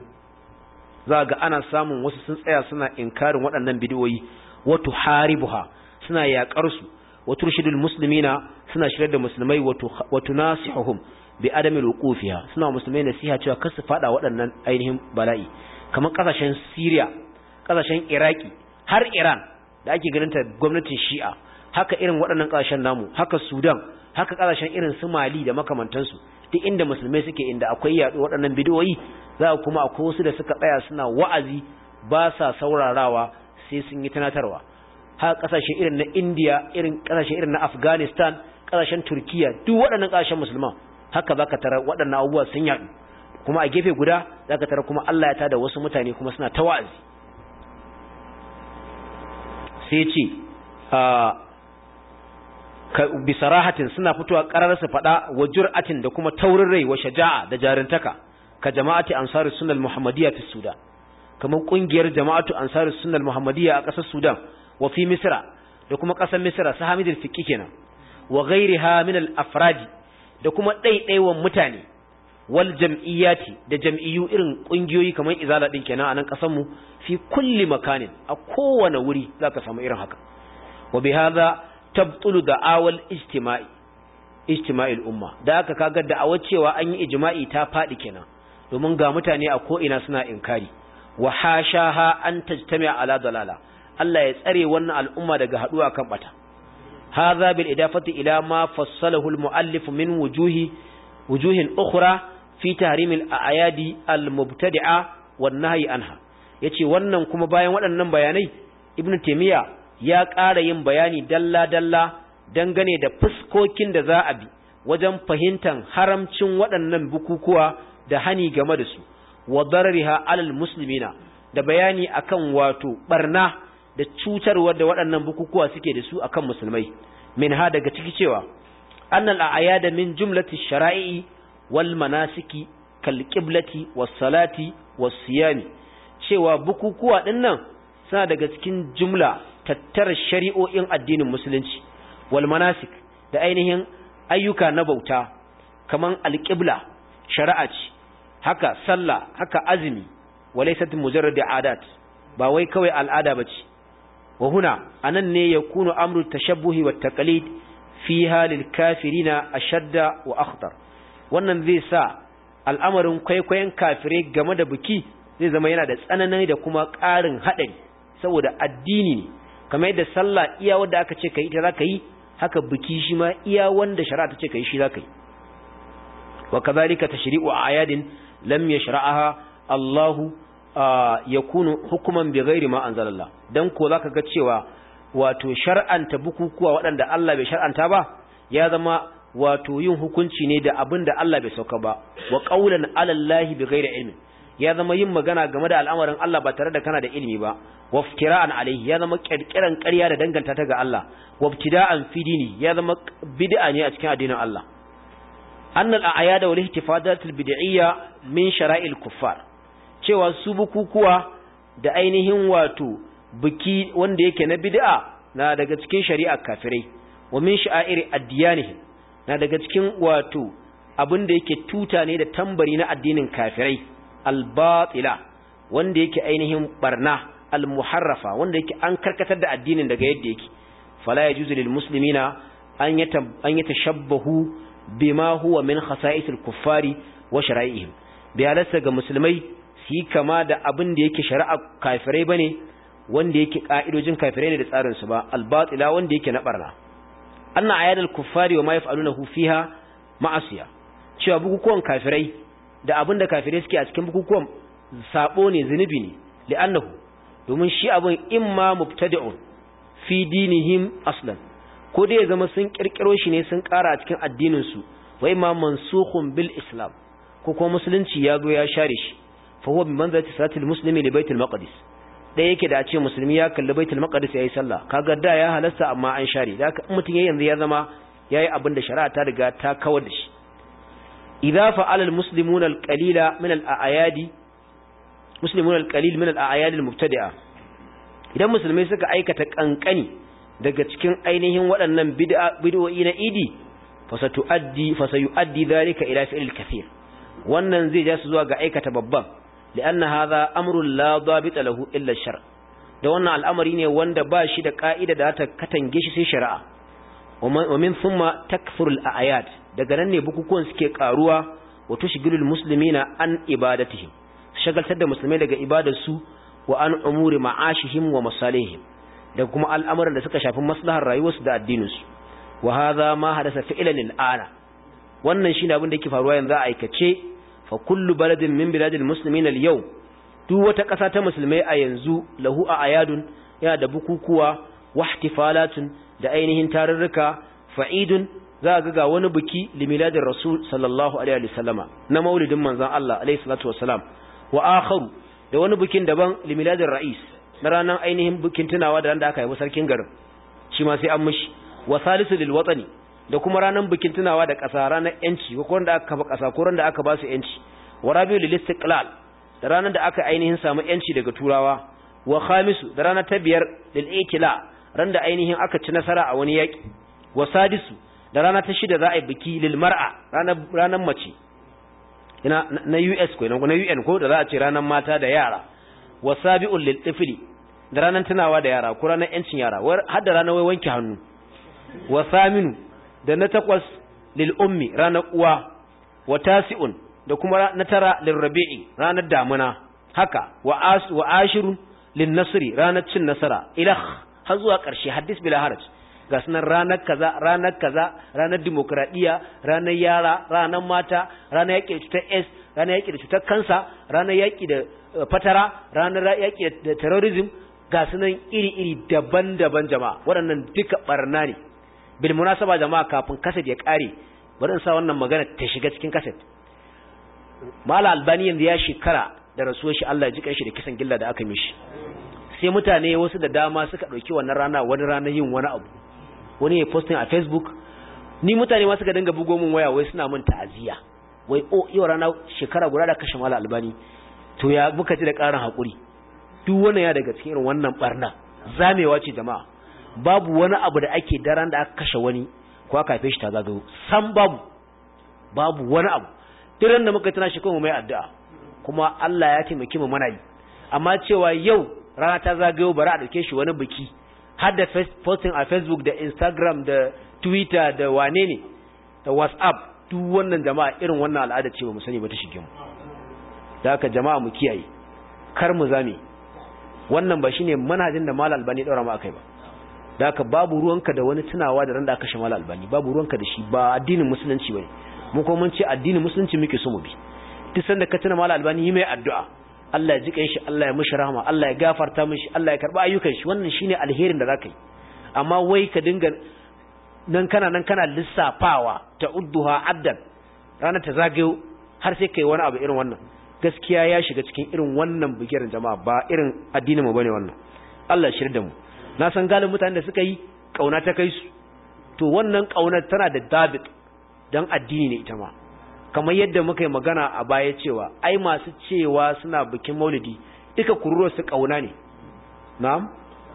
[SPEAKER 1] za ga ana samun wasu sun tsaya suna inkarin waɗannan bid'o'i wa tuharibuha suna yaƙar su wa turshidul muslimina suna shirar da musulmai wa tunasihuhum bi adami alwuqufiha suna musulmai nasiha cewa kar su fada waɗannan ainihin bala'i kamar kasashen Syria kasashen Iraki har Iran da ake ganin ta gwamnatin Shi'a haka irin waɗannan kasashen namu haka Sudan haka kasashen irin su Mali da makamantansu duk inda musulmai suke inda akwai yaɗo waɗannan bid'o'i za kuma akwai wasu da suka tsaya suna wa'azi ba sa saurarawa sai sun yi tunatarwa har kasashe irin na India irin kasashe irin na Afghanistan kasashen Turkiya duk waɗannan kasashen musulman haka zaka tarar waɗannan abubuwa sun yadu kuma a gefe guda zaka tarar kuma Allah ya tada wasu mutane kuma suna ta wa'azi sai ce a bisarahatin suna fitowa karar su fada wa jur'atin da kuma taurin rai wa shaja'a da jarintaka ka jama'ati ansarus sunnah muhammadiyya fi sudan kamar kungiyar jama'atu ansarus sunnah muhammadiyya a kasar sudan wa fi misra da kuma kasar misra su hamidul fiqi kenan wa ghairiha min al afradi da kuma daidaiwan mutane wal jam'iyyati da jam'iyyu irin kungiyoyi kamar izala din kenan a nan kasar mu fi kulli makanin a kowane wuri zaka samu irin haka wa bihadha tabtulu da'awal ijtima'i ijtima'il umma da aka kaga da'awar cewa an yi ijma'i ta fadi kenan domin ga mutane a ko ina suna inkari wa hashaha an tajtami'a ala dalala Allah ya tsare wannan al'umma daga haduwa kan bata hadha bil idafati ila ma fassalahu al muallif min wujuhi wujuhin ukhra fi tahrim al a'yadi al mubtadi'a wan nahyi anha yace wannan kuma bayan waɗannan bayanai ibnu taymiya ya ƙara yin bayani dalla-dalla dangane da fuskokin da za a bi wajen fahimtar haramcin waɗannan bukukuwa da hani game da su wa darariha alal muslimina da bayani akan wato barna da cutarwar da waɗannan bukukuwa suke da su akan musulmai min ha daga ciki cewa annal a'yada min jumlati shara'i wal manasiki kal qiblati was salati was siyami cewa bukukuwa dinnan suna daga cikin jumla tattara shari'o'in addinin musulunci wal manasik da ainihin ayyuka na bauta kaman alqibla shari'a ce haka sallah haka azumi walaysat mujarrad adat ba wai kawai al'ada bace wa huna anan ne yakunu amru tashabbuhi wat taqlid fiha lil kafirina ashadda wa akhtar wannan zai sa al'amarin kwaikwayon kafirai game da biki zai zama yana da tsanani da kuma ƙarin haɗari saboda addini ne kamar yadda sallah iya wanda aka ce kai ita zaka yi haka biki shi ma iya wanda shari'a ta ce kai shi zaka yi wa kadhalika tashri'u ayadin lam yashra'aha Allahu yakunu hukuman bighairi ma anzalallah dan ko zaka ga cewa wato shar'anta bukukuwa waɗanda Allah bai shar'anta ba ya zama wato yin hukunci ne da abinda Allah bai sauka ba wa qawlan 'ala Allahi bighairi ilmin ya zama yin magana game da al'amarin Allah ba tare da kana da ilimi ba waftira'an alaihi ya zama kirkiran ƙarya da danganta ta ga Allah wabtida'an fi dini ya zama bid'a ne a cikin addinin Allah annal a'yad wal ihtifadat al bid'iyya min shara'il kuffar cewa su bukukuwa da ainihin wato biki wanda yake na bid'a na daga cikin shari'a kafirai wa min sha'airi addiyanihim na daga cikin wato abin da yake tuta ne da tambari na addinin kafirai al-batila wanda yake ainihin barna al-muharrafa wanda yake an karkatar da addinin daga yadda yake fala yajuzu lil muslimina an yata an yatashabbahu bima huwa min khasa'is al-kuffari wa shara'ihim biyalarsa ga musulmai su kama da abin da yake shari'a kafirai bane wanda yake ka'idojin kafirai ne da tsarin su ba al-batila wanda yake na barna anna ayat al-kuffari wa ma yaf'alunahu fiha ma'asiya cewa bukukuwan kafirai da abin da kafirai suke a cikin bukukuwan sabo ne zunubi ne li'annahu domin shi abin imma mubtadi'un fi dinihim aslan ko dai ya zama sun kirkiro shi ne sun ƙara a cikin addinin su wa imma mansukhun bil islam ko kuma musulunci ya zo ya share shi fa huwa bi manzilati salatil muslimi li baitul maqdis dai yake da a ce musulmi ya kalli baitul maqdis yayi sallah kaga da ya halasta amma an share da haka mutun yayin yanzu ya zama yayi abin da shari'a ta riga ta kawar da shi idza fa'ala al muslimuna al qalila min al a'yadi muslimuna al qalil min al a'yad al mubtadi'a idan musulmai suka aikata kankani daga cikin ainihin waɗannan bid'a bid'o'i na idi fasatuaddi fasayuaddi dhalika ila fi'l kathir wannan zai ja su zuwa ga aikata babban li'anna hadha amrun la dabita lahu illa ash-shar' da wannan al'amari ne wanda ba shi da ka'ida da ta katange shi sai shari'a wa min thumma takfuru al-a'yad daga nan ne bukukuwan suke karuwa wa tushghilul muslimina an ibadatihim shagaltar da musulmai daga ibadarsu wa an umuri ma'ashihim wa masalihim da kuma al'amuran da suka shafi maslahar rayuwarsu da addininsu wa hadha ma hadasa fi'lan al'ana wannan shine abin da yake faruwa yanzu a aikace fa kullu baladin min biladil muslimin al-yawm duk wata ƙasa ta musulmai a yanzu lahu a ayadun yana da bukukuwa wa ihtifalatun da ainihin tarurruka fa'idun za ga ga wani biki limiladin rasul sallallahu alaihi wasallama na maulidin manzon Allah alaihi salatu wassalam wa akharu da wani bikin daban limiladin ra'is na ranar ainihin bikin tunawa da ran da aka yi sarkin garin shi ma sai an mishi wa salisu lil watani da kuma ranar bikin tunawa da ƙasa ranar yanci ko ran da aka kafa ƙasa ko ran da aka ba su yanci wa rabiul lil istiqlal da ranar da aka ainihin samu yanci daga turawa wa khamisu da ranar ta biyar lil itila ran da ainihin aka ci nasara a wani yaki wa sadisu da rana ta shida za a yi biki lil mar'a ranar ranar mace ina na U S ko na U N ko da za a ce ranar mata da yara wa sabiul lil tifli da ranar tunawa da yara ko ranar yancin yara har da ranar wai wanke hannu wa saminu da na takwas lil ummi ranar uwa wa tasi'un da kuma na tara lil rabi'i ranar damuna haka wa as wa ashirun lin nasri ranar cin nasara ilah har zuwa ƙarshe hadis bila haraj ga sunan ranar kaza ranar kaza ranar demokradiya ranar yara ranar mata ranar yaƙi da cutar S ranar yaƙi da cutar kansa ranar yaƙi da fatara ranar yaƙi da terrorism ga sunan iri-iri daban-daban jama'a waɗannan duka barna ne bil munasaba jama'a kafin kaset ya ƙare bari in sa wannan magana ta shiga cikin kaset mala albani yanzu ya shekara da rasuwar shi Allah ya ji kanshi da kisan gilla da aka mishi sai mutane wasu da dama suka ɗauki wannan rana wani rana yin wani abu wani ya posting a Facebook ni mutane ma suka dinga bugo min waya wai suna min ta'aziya wai oh yau rana shekara guda da kashe mala albani to ya muka ji da ƙarin hakuri duk wannan ya daga cikin irin wannan barna zamewa ce jama'a babu wani abu da ake daren da aka kashe wani ko aka haife shi ta zagayo san babu babu wani abu duk da muka tana shi kuma mai addu'a kuma Allah ya taimake mu mana yi amma cewa yau rana ta zagayo bari a dauke shi wani biki har da posting a Facebook da Instagram da Twitter da wane ne da WhatsApp duk wannan jama'a irin wannan al'ada ce ba mu sani ba ta shige mu da haka jama'a mu kiyaye kar mu zame wannan ba shine manhajin da Malam Albani daura mu akai ba da haka babu ruwanka da wani tunawa da ran da aka kashe Malam Albani babu ruwanka da shi ba addinin musulunci bane mu kuma mun ce addinin musulunci muke so mu bi duk sanda ka tuna Malam Albani yi mai addu'a Allah ya ji kan shi Allah ya mishi rahama Allah ya gafarta mishi Allah ya karba ayyukan shi wannan shine alherin da zaka yi amma wai ka dinga nan kana nan kana lissafawa ta udduha addan ranar ta zagayo har sai kai wani abu irin wannan gaskiya ya shiga cikin irin wannan bigiran jama'a ba irin addinin mu bane wannan Allah ya shirda mu na san galibin mutanen da suka yi kauna ta kai su to wannan kaunar tana da dabit dan addini ne ita ma kamar yadda muka yi magana a baya cewa ai masu cewa suna bikin maulidi duka kururo su kauna ne na'am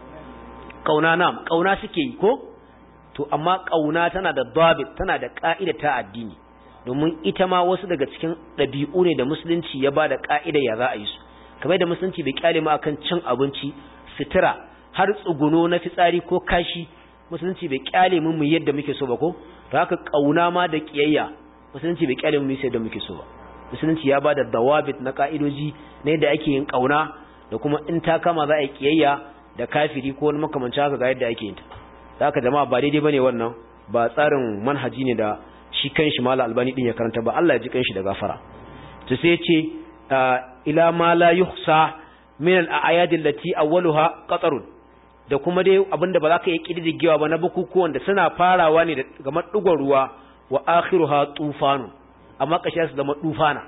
[SPEAKER 1] kauna na'am kauna suke yi ko to amma kauna tana da dabit tana da ka'ida ta addini domin ita ma wasu daga cikin dabi'u ne da musulunci ya bada ka'ida ya za a yi su kamar da musulunci bai kyale mu akan cin abinci sutura har tsuguno na fitsari ko kashi musulunci bai kyale mu mu yadda muke so ba ko to haka kauna ma da kiyayya musulunci bai kyale mu sai da muke so ba musulunci ya bada dawabit na ka'idoji ne da ake yin kauna da kuma in ta kama za a yi kiyayya da kafiri ko wani makamancin haka ga yadda ake yin ta haka jama'a ba daidai bane wannan ba tsarin manhaji ne da shi kanshi Malam Albani din ya karanta ba Allah ya ji kanshi da gafara to sai ce ila ma la yuhsa min al-a'yad allati awwaluha qatarun da kuma dai abinda ba za ka yi kididdigewa ba na bukukuwan da suna farawa ne da kamar dugon ruwa wa akhiruha tufanu amma kashe su zama tufana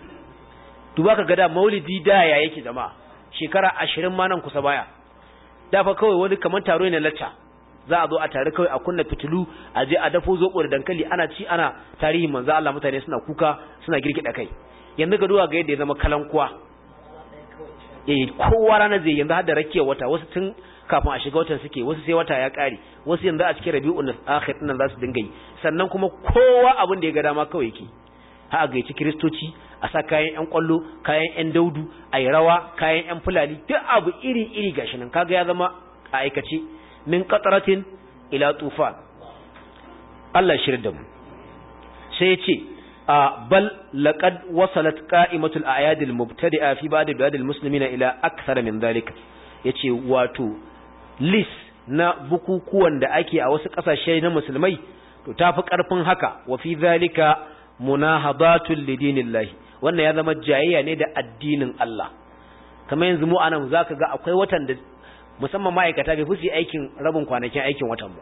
[SPEAKER 1] duba ka ga da maulidi da ya yake jama'a shekara ashirin ma nan kusa baya da fa kawai wani kamar taro ne lacca za a zo a tare kawai a kunna fitilu a je a dafo zoko da dankali ana ci ana tarihin manzo Allah mutane suna kuka suna girgida kai yanzu ga duwa ga yadda ya zama kalankuwa eh kowa rana zai yanzu har da rakiyar wata wasu tun kafin a shiga watan suke wasu sai wata ya kare wasu yanzu a cikin rabiul akhir din nan za su dinga yi sannan kuma kowa abin da ya ga dama kawai yake ha a gaici kristoci a sa kayan yan kwallo kayan yan daudu ayi rawa kayan yan fulani duk abu iri iri gashi nan kaga ya zama a aikace min qatratin ila tufan Allah shirye da mu sai yace bal laqad wasalat qa'imatul a'yad al-mubtadi'a fi ba'd bilad al-muslimina ila akthar min dhalika yace wato list na bukukuwan da ake a wasu kasashe na musulmai to tafi karfin haka wa fi dhalika munahabatul lidinillahi wannan ya zama jayayya ne da addinin Allah kamar yanzu mu anan zaka ga akwai watan da musamman ma'aikata bai fusi aikin rabin kwanakin aikin watan ba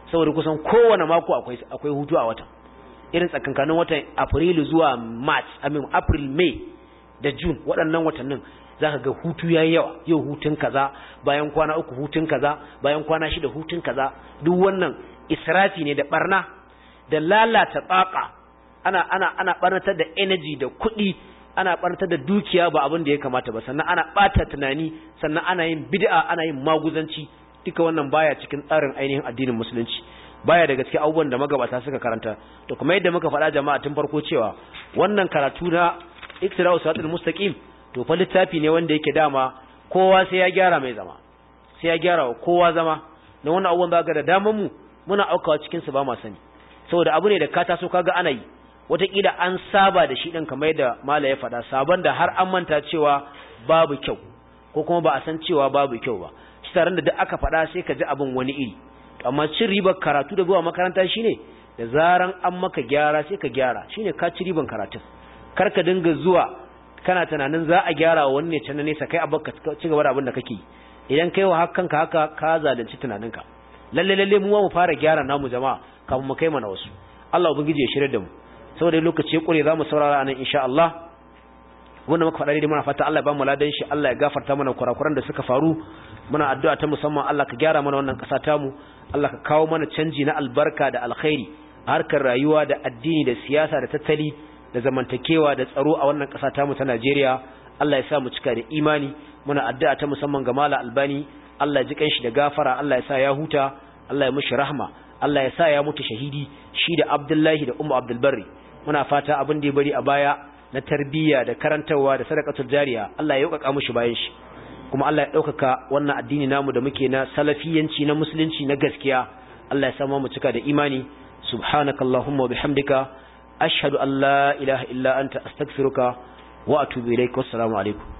[SPEAKER 1] saboda kusan kowane mako akwai akwai hutu a wata irin tsakankanin watan Afrilu zuwa March I mean April May da June waɗannan watannin zaka ga hutu yayi yawa yau hutun kaza bayan kwana uku hutun kaza bayan kwana shida hutun kaza duk wannan israfi ne da barna da lalata tsaka ana ana ana barnatar da energy da kuɗi ana barnatar da dukiya ba abin da ya kamata ba sannan ana bata tunani sannan ana yin bid'a ana yin maguzanci duka wannan baya cikin tsarin ainihin addinin musulunci baya daga cikin abubuwan da magabata suka karanta to kuma yadda muka faɗa jama'a tun farko cewa wannan karatu na Iqtira'us Siratal Mustaqim to fa littafi ne wanda yake dama kowa sai ya gyara mai zama sai ya gyara wa kowa zama na wannan abubuwan da ga da daman mu muna aukawa cikin su ba ma sani saboda abu ne da ka taso kaga ana yi wataƙila an saba da shi ɗin kamar yadda mala ya faɗa sabon da har an manta cewa babu kyau ko kuma ba a san cewa babu kyau ba shi taron da duk aka faɗa sai ka ji abin wani iri amma cin ribar karatu da zuwa makaranta shine da zaran an maka gyara sai ka gyara shine ka ci riban karatun kar ka dinga zuwa kana tunanin za a gyara wa wani ne can nesa kai abin ka ci gaba da abin da kake idan kai wa hakan ka haka ka zalunci tunaninka lalle lalle mu mu fara gyara namu jama'a kafin mu kai mana wasu Allah ubangiji ya shirye da mu saboda lokaci ya kure zamu saurara anan insha Allah wanda muka faɗa dai muna fata Allah ya ba mu ladan shi Allah ya gafarta mana kurakuran da suka faru muna addu'a ta musamman Allah ka gyara mana wannan ƙasa ta mu Allah ka kawo mana canji na albarka da alkhairi a harkar rayuwa da addini da siyasa da tattali da zamantakewa da tsaro a wannan ƙasa ta mu ta Najeriya Allah ya sa mu cika da imani muna addu'a ta musamman ga Malam Albani Allah ya ji kanshi da gafara Allah ya sa ya huta Allah ya mishi rahma Allah ya sa ya mutu shahidi shi da Abdullahi da Ummu Abdul Barri muna fata abin da ya bari a baya na tarbiyya da karantawa da sadaqatul jariya Allah ya yaukaka mushi bayan shi kuma Allah ya daukaka wannan addini namu da muke na salafiyanci na musulunci na gaskiya Allah ya sama mu cika da imani subhanakallahumma wa bihamdika ashhadu an la ilaha illa anta astaghfiruka wa atubu ilaik wassalamu alaikum